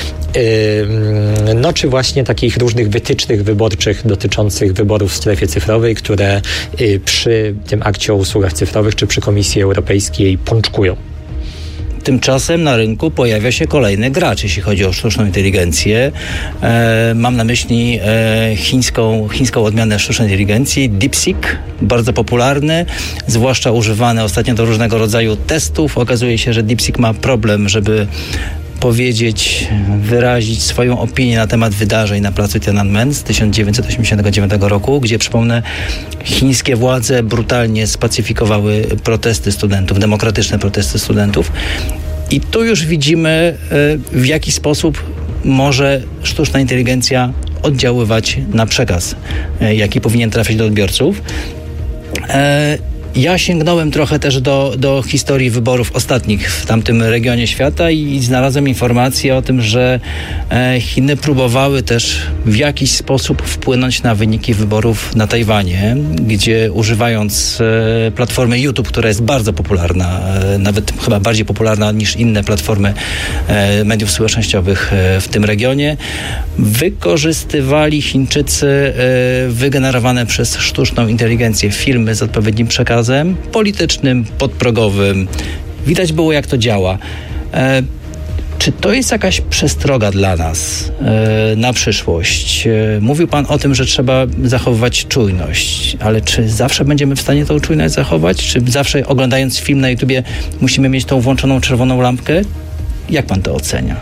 czy właśnie takich różnych wytycznych wyborczych dotyczących wyborów w strefie cyfrowej, które przy tym akcie o usługach cyfrowych czy przy Komisji Europejskiej pączkują. Tymczasem na rynku pojawia się kolejny gracz, jeśli chodzi o sztuczną inteligencję. Mam na myśli chińską odmianę sztucznej inteligencji, DeepSeek, bardzo popularny, zwłaszcza używany ostatnio do różnego rodzaju testów. Okazuje się, że DeepSeek ma problem, żeby powiedzieć, wyrazić swoją opinię na temat wydarzeń na placu Tiananmen z 1989 roku, gdzie, przypomnę, chińskie władze brutalnie spacyfikowały protesty studentów, demokratyczne protesty studentów. I tu już widzimy, w jaki sposób może sztuczna inteligencja oddziaływać na przekaz, jaki powinien trafić do odbiorców. Ja sięgnąłem trochę też do historii wyborów ostatnich w tamtym regionie świata i znalazłem informację o tym, że Chiny próbowały też w jakiś sposób wpłynąć na wyniki wyborów na Tajwanie, gdzie używając platformy YouTube, która jest bardzo popularna, nawet chyba bardziej popularna niż inne platformy mediów społecznościowych w tym regionie, wykorzystywali Chińczycy wygenerowane przez sztuczną inteligencję filmy z odpowiednim przekazem politycznym, podprogowym. Widać było, jak to działa. Czy to jest jakaś przestroga dla nas na przyszłość? Mówił pan o tym, że trzeba zachowywać czujność, ale czy zawsze będziemy w stanie tą czujność zachować? Czy zawsze oglądając film na YouTubie musimy mieć tą włączoną czerwoną lampkę? Jak pan to ocenia?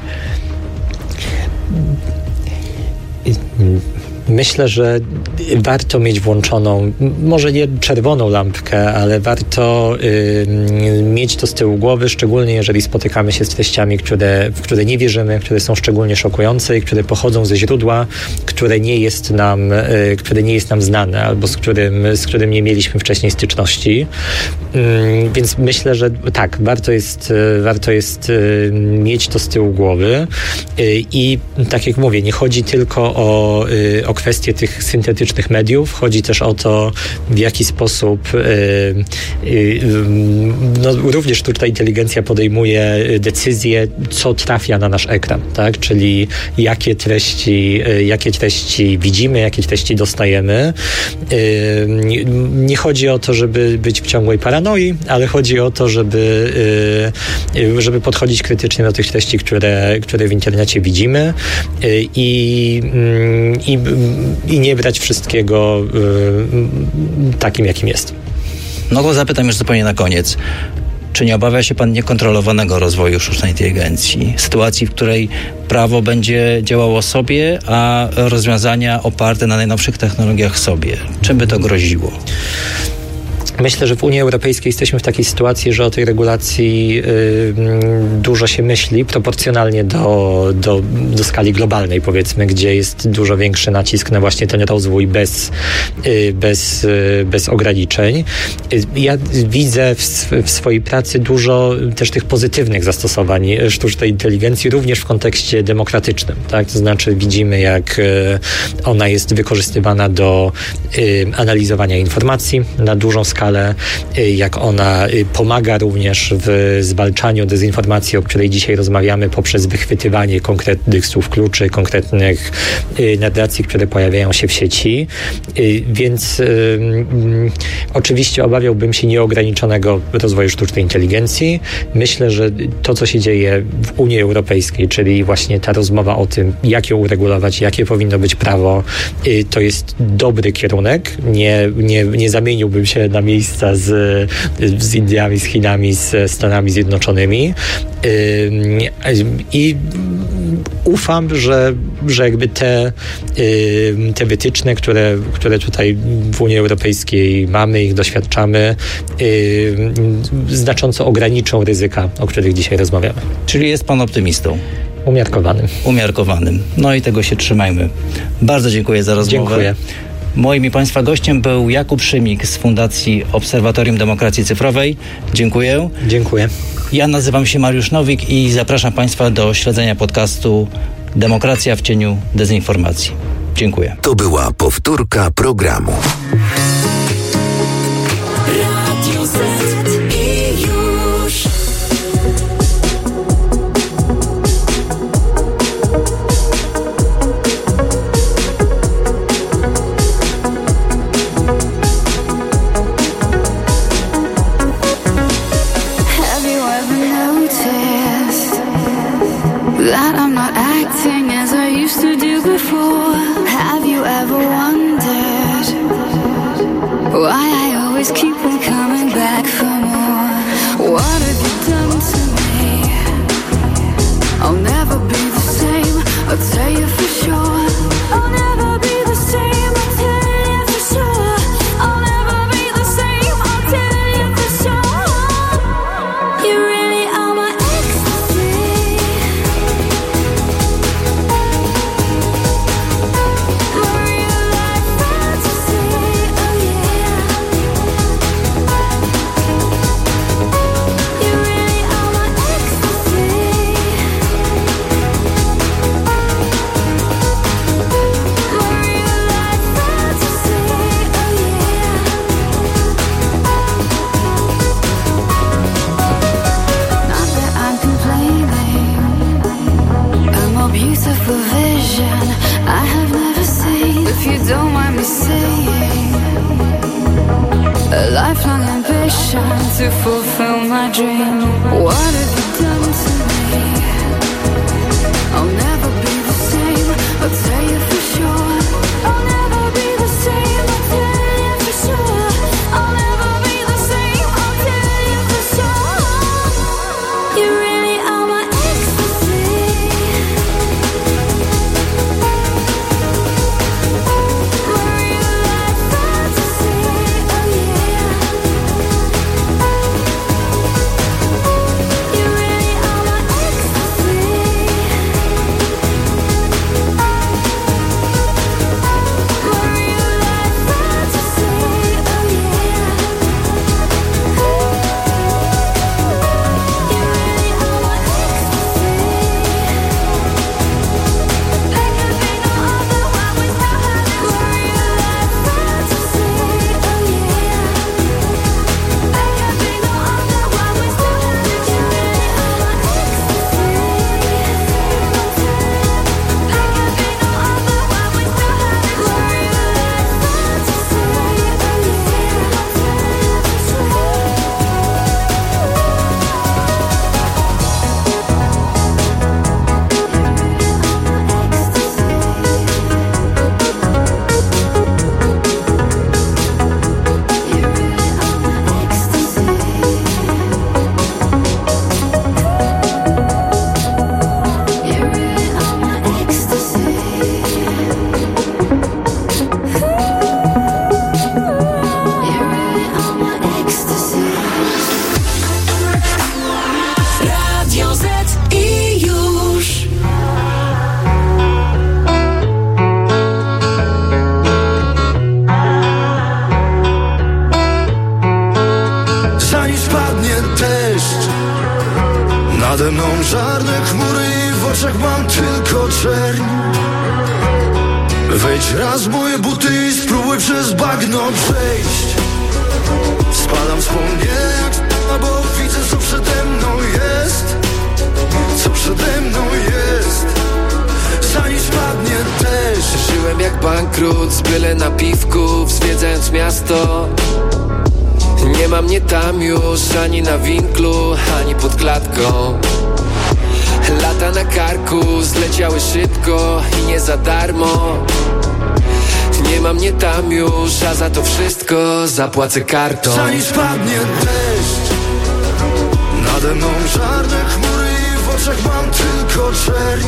Myślę, że warto mieć włączoną, może nie czerwoną lampkę, ale warto mieć to z tyłu głowy, szczególnie jeżeli spotykamy się z treściami, w które nie wierzymy, które są szczególnie szokujące i które pochodzą ze źródła, które nie jest nam znane albo z którym nie mieliśmy wcześniej styczności. Więc myślę, że tak, warto jest mieć to z tyłu głowy i tak jak mówię, nie chodzi tylko o kwestię tych syntetycznych mediów, chodzi też o to, w jaki sposób również sztuczna inteligencja podejmuje decyzje, co trafia na nasz ekran, tak? Czyli jakie treści widzimy, jakie treści dostajemy. Nie chodzi o to, żeby być w ciągłej paranoi, ale chodzi o to, żeby podchodzić krytycznie do tych treści, które w internecie widzimy i nie brać wszystkiego takim, jakim jest. No to zapytam już zupełnie na koniec. Czy nie obawia się pan niekontrolowanego rozwoju sztucznej inteligencji? Sytuacji, w której prawo będzie działało sobie, a rozwiązania oparte na najnowszych technologiach sobie. Czym by to groziło? Myślę, że w Unii Europejskiej jesteśmy w takiej sytuacji, że o tej regulacji dużo się myśli, proporcjonalnie do skali globalnej, powiedzmy, gdzie jest dużo większy nacisk na właśnie ten rozwój bez ograniczeń. Ja widzę w swojej pracy dużo też tych pozytywnych zastosowań sztucznej inteligencji, również w kontekście demokratycznym. Tak? To znaczy widzimy, jak ona jest wykorzystywana do analizowania informacji na dużą skalę, jak ona pomaga również w zwalczaniu dezinformacji, o której dzisiaj rozmawiamy, poprzez wychwytywanie konkretnych słów kluczy, konkretnych narracji, które pojawiają się w sieci. Więc oczywiście obawiałbym się nieograniczonego rozwoju sztucznej inteligencji. Myślę, że to, co się dzieje w Unii Europejskiej, czyli właśnie ta rozmowa o tym, jak ją uregulować, jakie powinno być prawo, to jest dobry kierunek. Nie zamieniłbym się na miejsca z Indiami, z Chinami, z Stanami Zjednoczonymi. I ufam, że jakby te wytyczne, które tutaj w Unii Europejskiej mamy, ich doświadczamy, znacząco ograniczą ryzyka, o których dzisiaj rozmawiamy. Czyli jest pan optymistą? Umiarkowanym. No i tego się trzymajmy. Bardzo dziękuję za rozmowę. Dziękuję. Moim i Państwa gościem był Jakub Szymik z Fundacji Obserwatorium Demokracji Cyfrowej. Dziękuję. Dziękuję. Ja nazywam się Mariusz Nowik i zapraszam Państwa do śledzenia podcastu Demokracja w cieniu dezinformacji. Dziękuję. To była powtórka programu. Radio Z i już. That I'm not acting as I used to do before. Have you ever wondered why I always keep on coming back for more? What have you done to me? I'll never be the same, I'll tell you for sure. I'll never be the same, I'll tell you for sure. I'll never be the same, I'll tell you for sure. You really are my ecstasy. Beautiful vision I have never seen. If you don't mind me saying, a lifelong ambition to fulfill my dream. What have you done to me? I'll never be the same, I'll tell you for sure. I'll never be the same, I'll tell you for sure. I'll never be the same, I'll tell you for sure. You really are my ecstasy. You really are my Nade mną czarne chmury i w oczach mam tylko czerń. Wejdź raz w moje buty i spróbuj przez bagno przejść. Spadam wspomnienia, bo widzę co przede mną jest. Co przede mną jest. Zanim spadnie deszcz. Żyłem jak bankrut, z byle napiwków, zwiedzając miasto. Nie ma mnie tam już, ani na winklu, ani pod klatką. Lata na karku zleciały szybko i nie za darmo. Nie ma mnie tam już, a za to wszystko zapłacę kartą. Zanim spadnie deszcz. Nade mną czarne chmury i w oczach mam tylko czerń.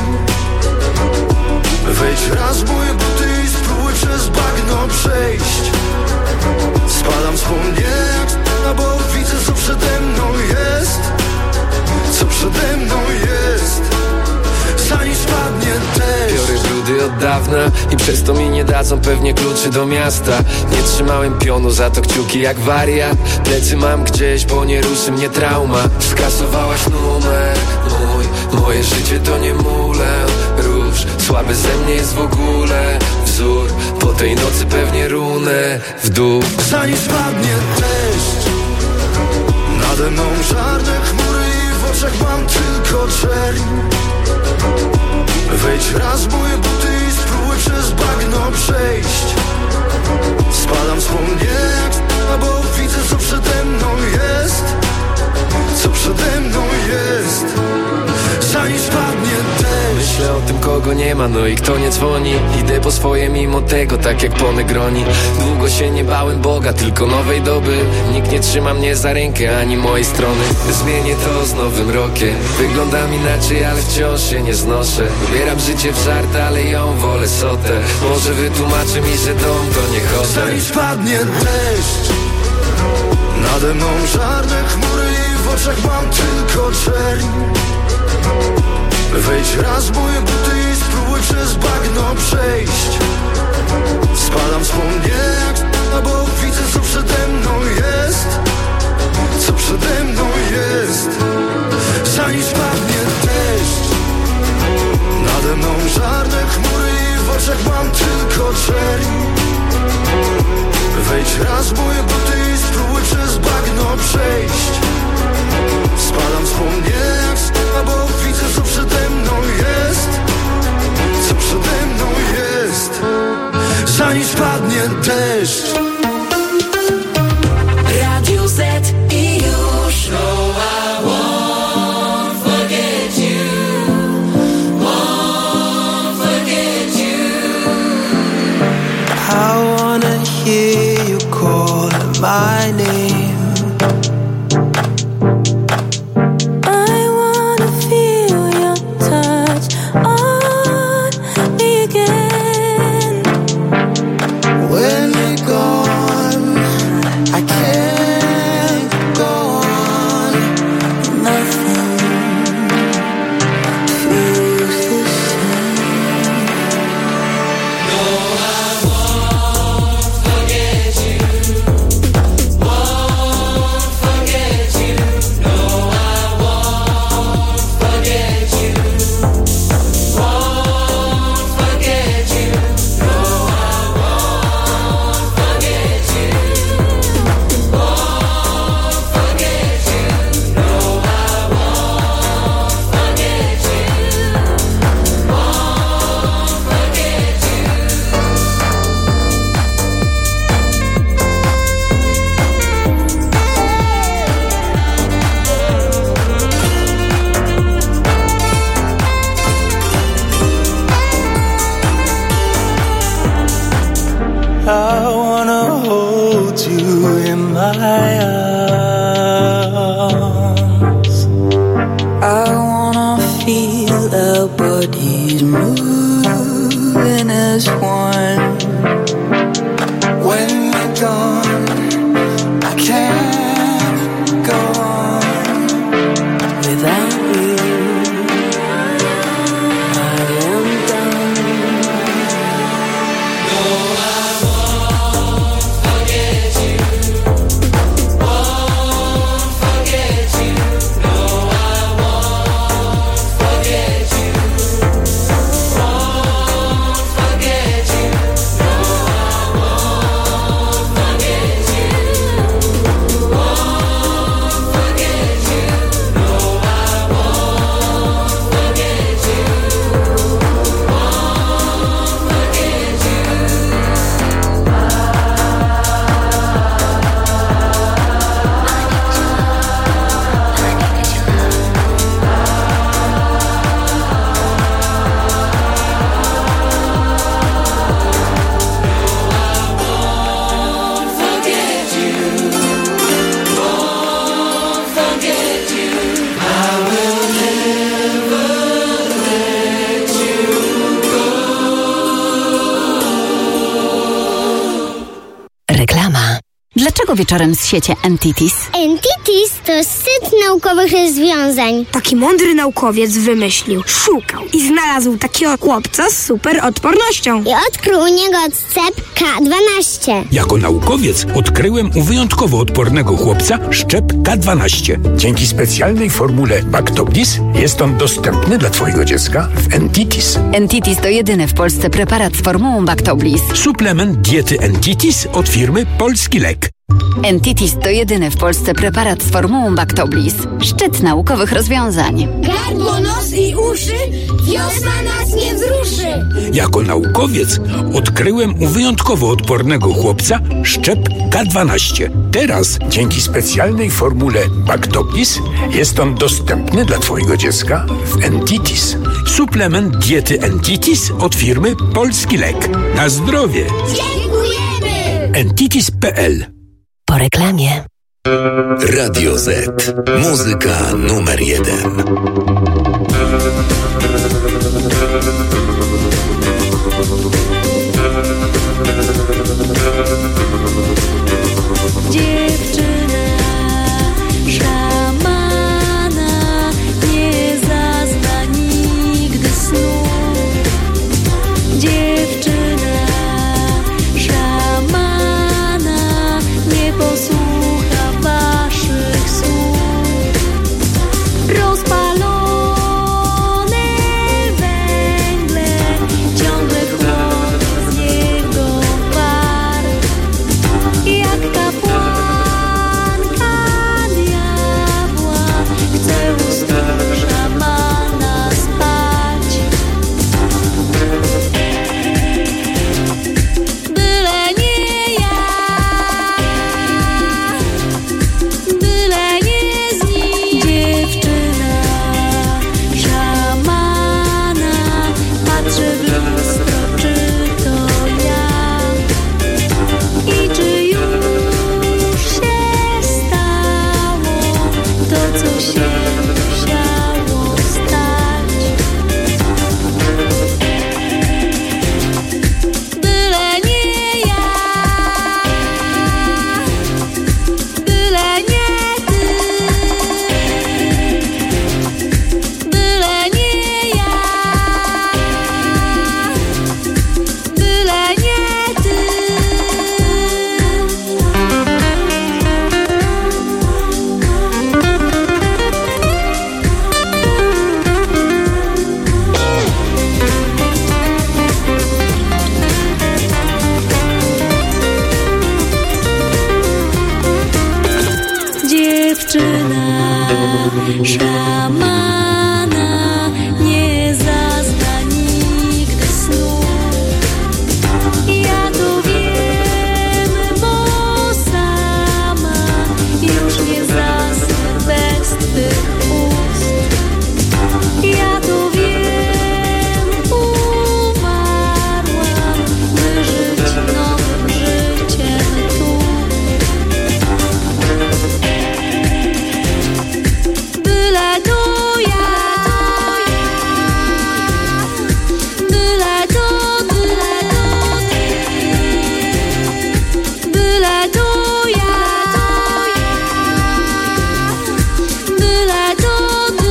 Wejdź raz w moje buty i spróbuj przez bagno przejść. Spadam wspomnienia, bo widzę co przede mną jest. Co przede mną jest. Zanim spadnie deszcz. Biorę brudy od dawna i przez to mi nie dadzą pewnie kluczy do miasta. Nie trzymałem pionu, za to kciuki jak wariat. Plecy mam gdzieś, bo nie ruszy mnie trauma. Skasowałaś numer mój. Moje życie to nie mulę. Róż, słaby ze mnie jest w ogóle wzór. Po tej nocy pewnie runę w dół. Zanim spadnie deszcz. Nade mną czarne chmury i w oczach mam tylko czerń. Wejdź raz w moje buty i spróbuj przez bagno przejść. Spadam wspomnienia, bo widzę co przede mną jest. Co przede mną jest. Zanim spadnie deszcz. Myślę o tym kogo nie ma, no i kto nie dzwoni. Idę po swoje mimo tego, tak jak po Negroni. Długo się nie bałem Boga, tylko nowej doby. Nikt nie trzyma mnie za rękę, ani mojej strony. Zmienię to z nowym rokiem. Wyglądam inaczej, ale wciąż się nie znoszę. Ubieram życie w żart, ale ją wolę sotę. Może wytłumaczy mi, że dom to nie hotel. Zanim spadnie deszcz. Nade mną czarne chmury i w oczach mam tylko czerń. Wejdź raz w moje buty i spróbuj przez bagno przejść. Spadam wspomnienia, bo widzę co przede mną jest. Co przede mną jest. Zanim spadnie deszcz. Nade mną czarne chmury i w oczach mam tylko czerń. Wejdź raz w moje buty i spróbuj przez bagno przejść. Spadam wspomnienia, bo widzę co przede mną jest. Co przede mną jest. Zanim spadnie deszcz. Radio Z i już. No, I won't forget you. Won't forget you. I wanna hear you call wieczorem z sieci Entities? Entities to syt naukowych rozwiązań. Taki mądry naukowiec wymyślił, szukał i znalazł takiego chłopca z super odpornością. I odkrył u niego odstęp K12. Jako naukowiec odkryłem u wyjątkowo odpornego chłopca szczep K12. Dzięki specjalnej formule Bactognis jest on dostępny dla Twojego dziecka w Entities. Entities to jedyny w Polsce preparat z formułą Bactoglis. Suplement diety Entities od firmy Polski Lek. Entities to jedyny w Polsce preparat z formułą Bactoglis. Szczyt naukowych rozwiązań. Gardło, nos i uszy, wiosna nas nie wzruszy. Jako naukowiec odkryłem u wyjątkowo odpornego chłopca szczep K12. Teraz, dzięki specjalnej formule Bactoglis, jest on dostępny dla Twojego dziecka w Entities. Suplement diety Entities od firmy Polski Lek. Na zdrowie! Dziękujemy! Entities.pl. Po reklamie. Radio Z. Muzyka numer 1. Dziewczyna szamana nie zazna nigdy snu. Dziewczyna szamana nie posłucha waszych słów. Rozpalone węgle ciągle chłoną z niego par. Jak kapłanka diabła chce u stóp szamana spać. Byle nie ja, byle nie z nim. Dziewczyna szamana patrzy w lustro, czy to ja i czy już się stało to, co się musiało stać. Byle nie ja, byle nie ty, byle nie ja, byle nie ty. Dziewczyna szamana nie zazna nigdy snu. Ja to wiem, bo sama już nie zasnę bez twych ust. Ja to wiem, umarłam, by żyć nowym życiem tu. Byle to ja, byle to ty, byle to ja, byle to ty.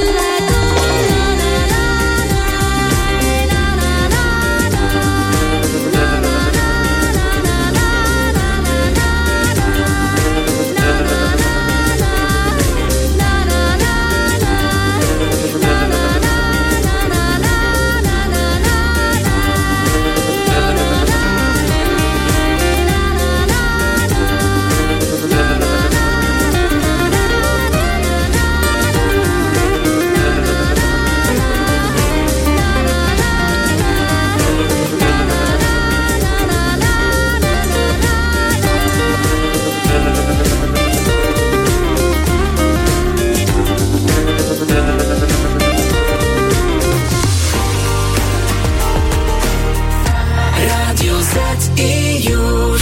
Radio Z i już.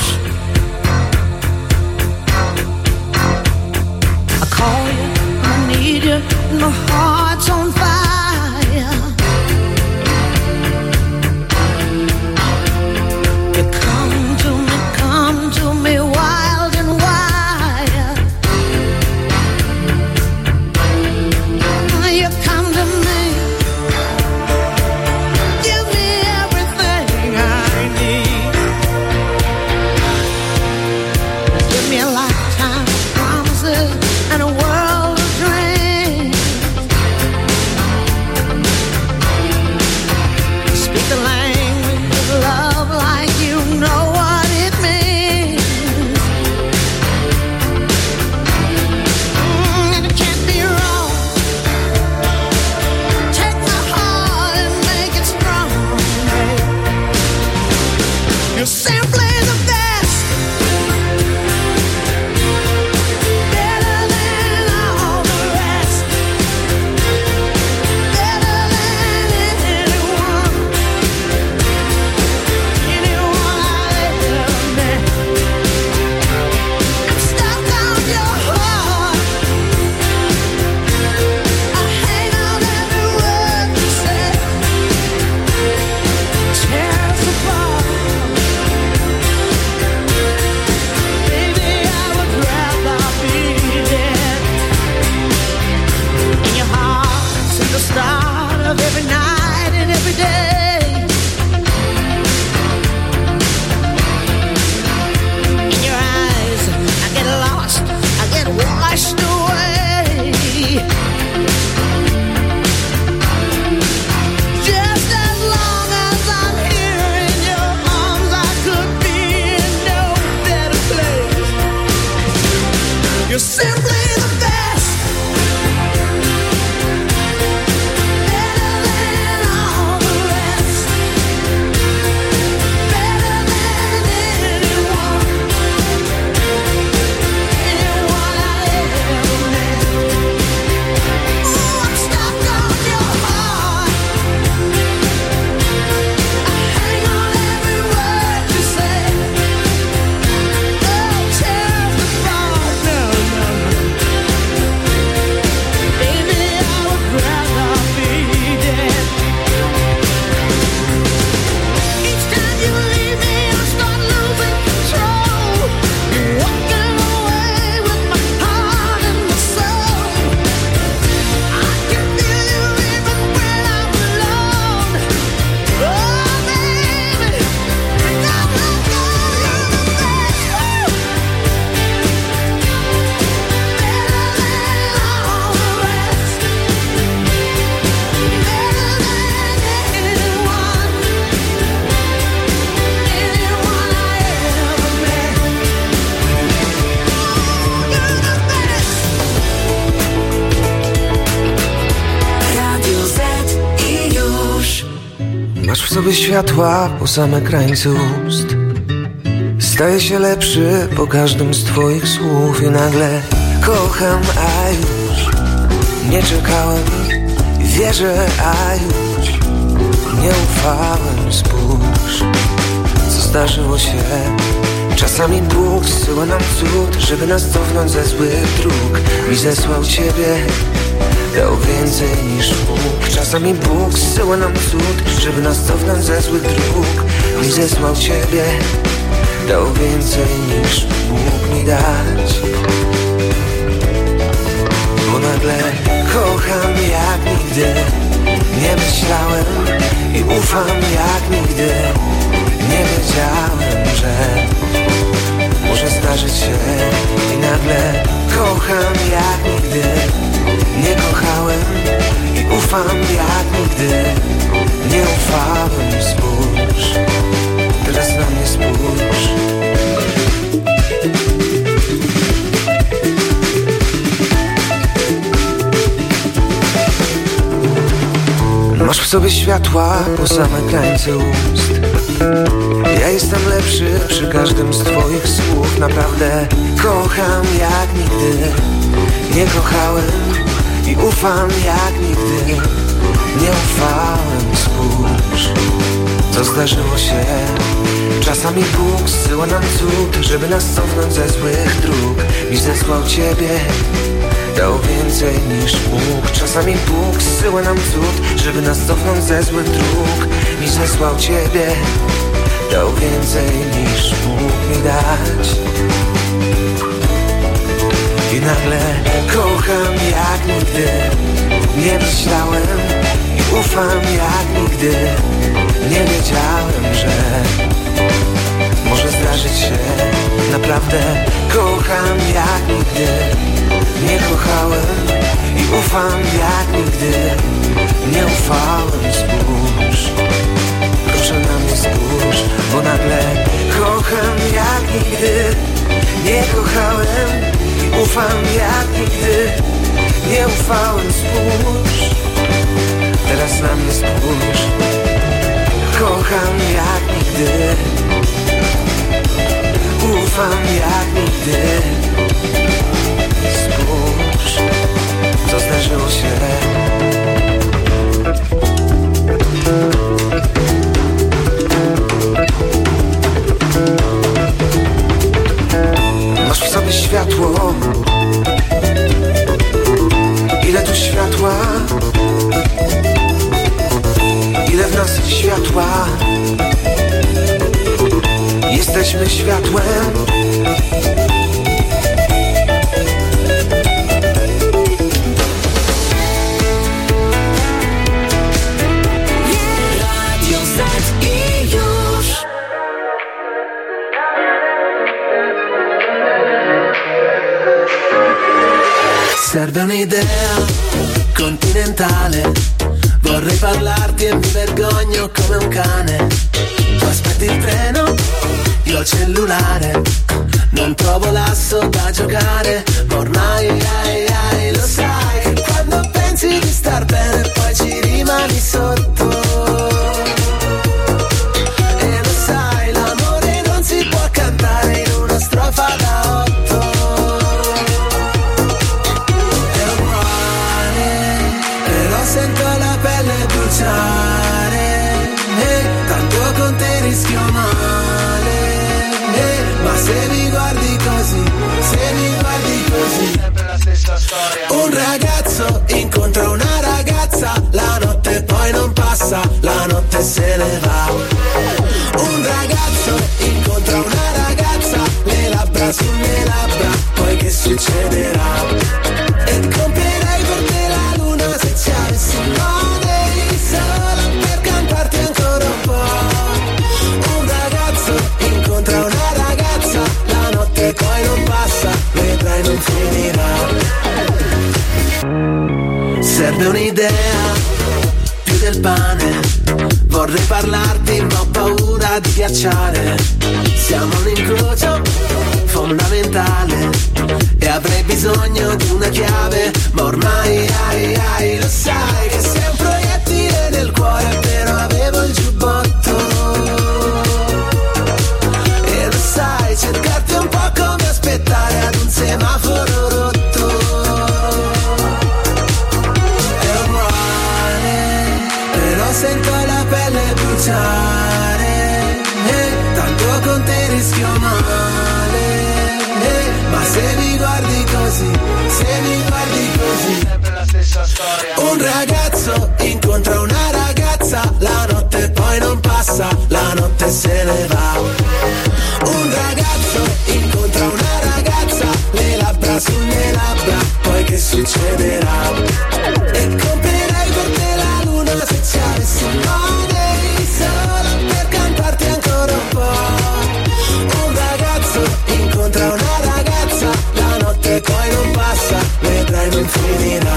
I call you, I need you, my heart's on fire. You come to me wild and wild. sobie światła po same krańce ust. Staję się lepszy po każdym z twoich słów i nagle kocham, a już nie czekałem. Wierzę, a już nie ufałem. Spójrz, co zdarzyło się. Czasami Bóg zsyła nam cud, żeby nas cofnąć ze złych dróg. I zesłał ciebie, dał więcej niż mógł. Czasami Bóg zsyła nam cud, żeby nas cofnąć ze złych dróg. I zesłał ciebie, dał więcej niż mógł mi dać. Bo nagle kocham jak nigdy nie myślałem i ufam jak nigdy nie wiedziałem, że może zdarzyć się. I nagle kocham jak nigdy nie kochałem i ufam jak nigdy nie ufałem. Spójrz, teraz na mnie spójrz. Masz w sobie światła po same krańce ust. Ja jestem lepszy przy każdym z twoich słów. Naprawdę kocham jak nigdy nie kochałem i ufam jak nigdy nie ufałem. Spójrz, co zdarzyło się. Czasami Bóg zsyła nam cud, żeby nas cofnąć ze złych dróg. I zesłał ciebie, dał więcej niż mógł. Czasami Bóg zsyła nam cud, żeby nas cofnąć ze złych dróg. I zesłał ciebie, dał więcej niż mógł mi dać. I nagle kocham jak nigdy nie myślałem i ufam jak nigdy nie wiedziałem, że może zdarzyć się. Naprawdę kocham jak nigdy nie kochałem i ufam jak nigdy nie ufałem. Spójrz, proszę na mnie spójrz, bo nagle kocham jak nigdy nie kochałem i ufam jak nigdy nie ufałem. Spójrz, teraz na mnie spójrz. Kocham jak nigdy, ufam jak nigdy. Spójrz, co zdarzyło się. Masz w sobie światło. Ile tu światła, ile w nas światła. Jesteśmy światłem. Radio Z i już. Serve un'idea continentale. Vorrei parlarti e mi vergogno come un cane. Tu aspetti il treno, io il cellulare. Non trovo l'asso da giocare. Ormai lo sai. Quando pensi di star bene poi ci rimani sotto. E lo sai, l'amore non si può cantare in una strofa da 8. È uguale, però sento la pelle bruciare. Tanto con te rischio male. Ma se mi guardi così, sempre la stessa storia. Un ragazzo incontra una ragazza, la notte poi non passa, la notte se ne va. Un ragazzo incontra una ragazza, le labbra sulle labbra, poi che succederà? E comprerei per te la luna se ci avessi money, solo per cantarti ancora un po'. Un ragazzo incontra una ragazza, la notte poi non passa, vedrai non finirà. Serve un'idea, più del pane. Vorrei parlarti ma ho paura di ghiacciare. Siamo un incrocio fondamentale e avrei bisogno di una chiave. Ma ormai lo sai che sei un proiettile nel cuore, però avevo il giubbotto. Un ragazzo incontra una ragazza, la notte poi non passa, la notte se ne va. Un ragazzo incontra una ragazza, le labbra sulle labbra, poi che succederà? E comprerei per te la luna se ci avessi money, solo per cantarti ancora un po'. Un ragazzo incontra una ragazza, la notte poi non passa, vedrai non finirà.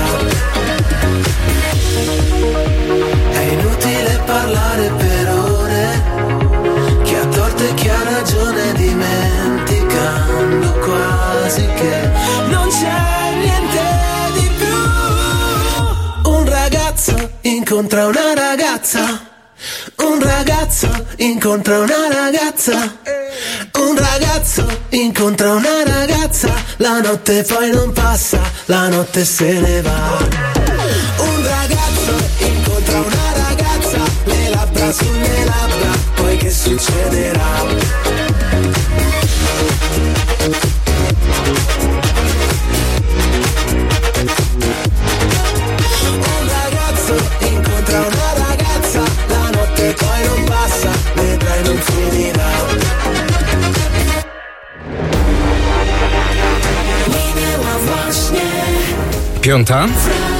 È inutile parlare per ore, chi ha torto e chi ha ragione, dimenticando quasi che non c'è niente di più. Un ragazzo incontra una ragazza, un ragazzo incontra una ragazza, un ragazzo incontra una ragazza, la notte poi non passa, la notte se ne va. Un ragazzo incontra una ragazza, le labbra sulle labbra, poi che succederà? Un ragazzo incontra una ragazza, la notte poi non passa, vedrai non finirà. Minęła właśnie 5:00.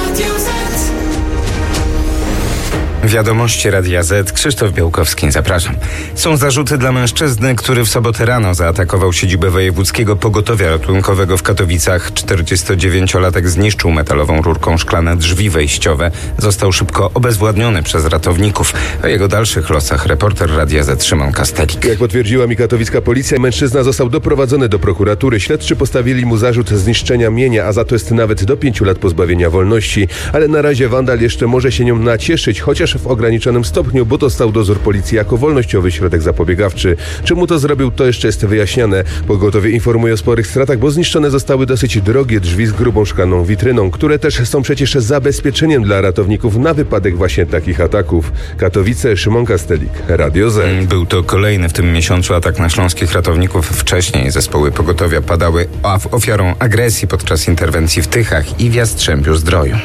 Wiadomości Radia Z. Krzysztof Białkowski, zapraszam. Są zarzuty dla mężczyzny, który w sobotę rano zaatakował siedzibę wojewódzkiego pogotowia ratunkowego w Katowicach. 49-latek zniszczył metalową rurką szklane drzwi wejściowe. Został szybko obezwładniony przez ratowników. O jego dalszych losach reporter Radia Z. Szymon Kastelik. Jak potwierdziła mi katowicka policja, mężczyzna został doprowadzony do prokuratury. Śledczy postawili mu zarzut zniszczenia mienia, a za to jest nawet do 5 lat pozbawienia wolności. Ale na razie wandal jeszcze może się nią nacieszyć, chociaż w ograniczonym stopniu, bo dostał dozór policji jako wolnościowy środek zapobiegawczy. Czemu to zrobił, to jeszcze jest wyjaśniane. Pogotowie informuje o sporych stratach, bo zniszczone zostały dosyć drogie drzwi z grubą szklaną witryną, które też są przecież zabezpieczeniem dla ratowników na wypadek właśnie takich ataków. Katowice, Szymon Kastelik, Radio Z. Był to kolejny w tym miesiącu atak na śląskich ratowników. Wcześniej zespoły pogotowia padały ofiarą agresji podczas interwencji w Tychach i w Jastrzębiu-Zdroju.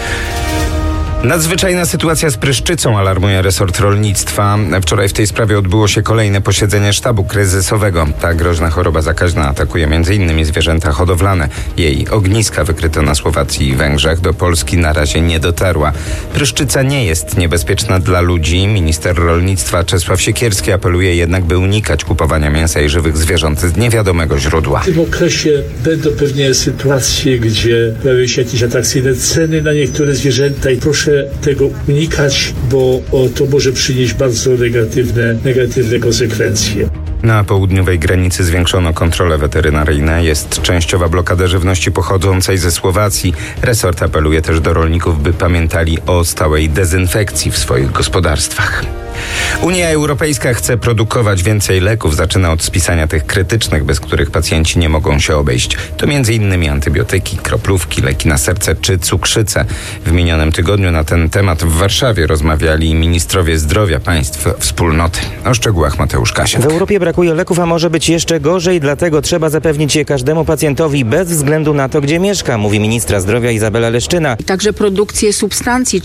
Nadzwyczajna sytuacja z pryszczycą, alarmuje resort rolnictwa. Wczoraj w tej sprawie odbyło się kolejne posiedzenie sztabu kryzysowego. Ta groźna choroba zakaźna atakuje m.in. zwierzęta hodowlane. Jej ogniska wykryto na Słowacji i Węgrzech. Do Polski na razie nie dotarła. Pryszczyca nie jest niebezpieczna dla ludzi. Minister rolnictwa Czesław Siekierski apeluje jednak, by unikać kupowania mięsa i żywych zwierząt z niewiadomego źródła. W tym okresie będą pewnie sytuacje, gdzie pojawią się jakieś atrakcyjne ceny na niektóre zwierzęta i proszę tego unikać, bo to może przynieść bardzo negatywne konsekwencje. Na południowej granicy zwiększono kontrole weterynaryjne. Jest częściowa blokada żywności pochodzącej ze Słowacji. Resort apeluje też do rolników, by pamiętali o stałej dezynfekcji w swoich gospodarstwach. Unia Europejska chce produkować więcej leków. Zaczyna od spisania tych krytycznych, bez których pacjenci nie mogą się obejść. To m.in. antybiotyki, kroplówki, leki na serce czy cukrzycę. W minionym tygodniu na ten temat w Warszawie rozmawiali ministrowie zdrowia państw wspólnoty. O szczegółach Mateusz Kasiak. W Europie brakuje leków, a może być jeszcze gorzej, dlatego trzeba zapewnić je każdemu pacjentowi bez względu na to, gdzie mieszka, mówi ministra zdrowia Izabela Leszczyna. Także produkcję substancji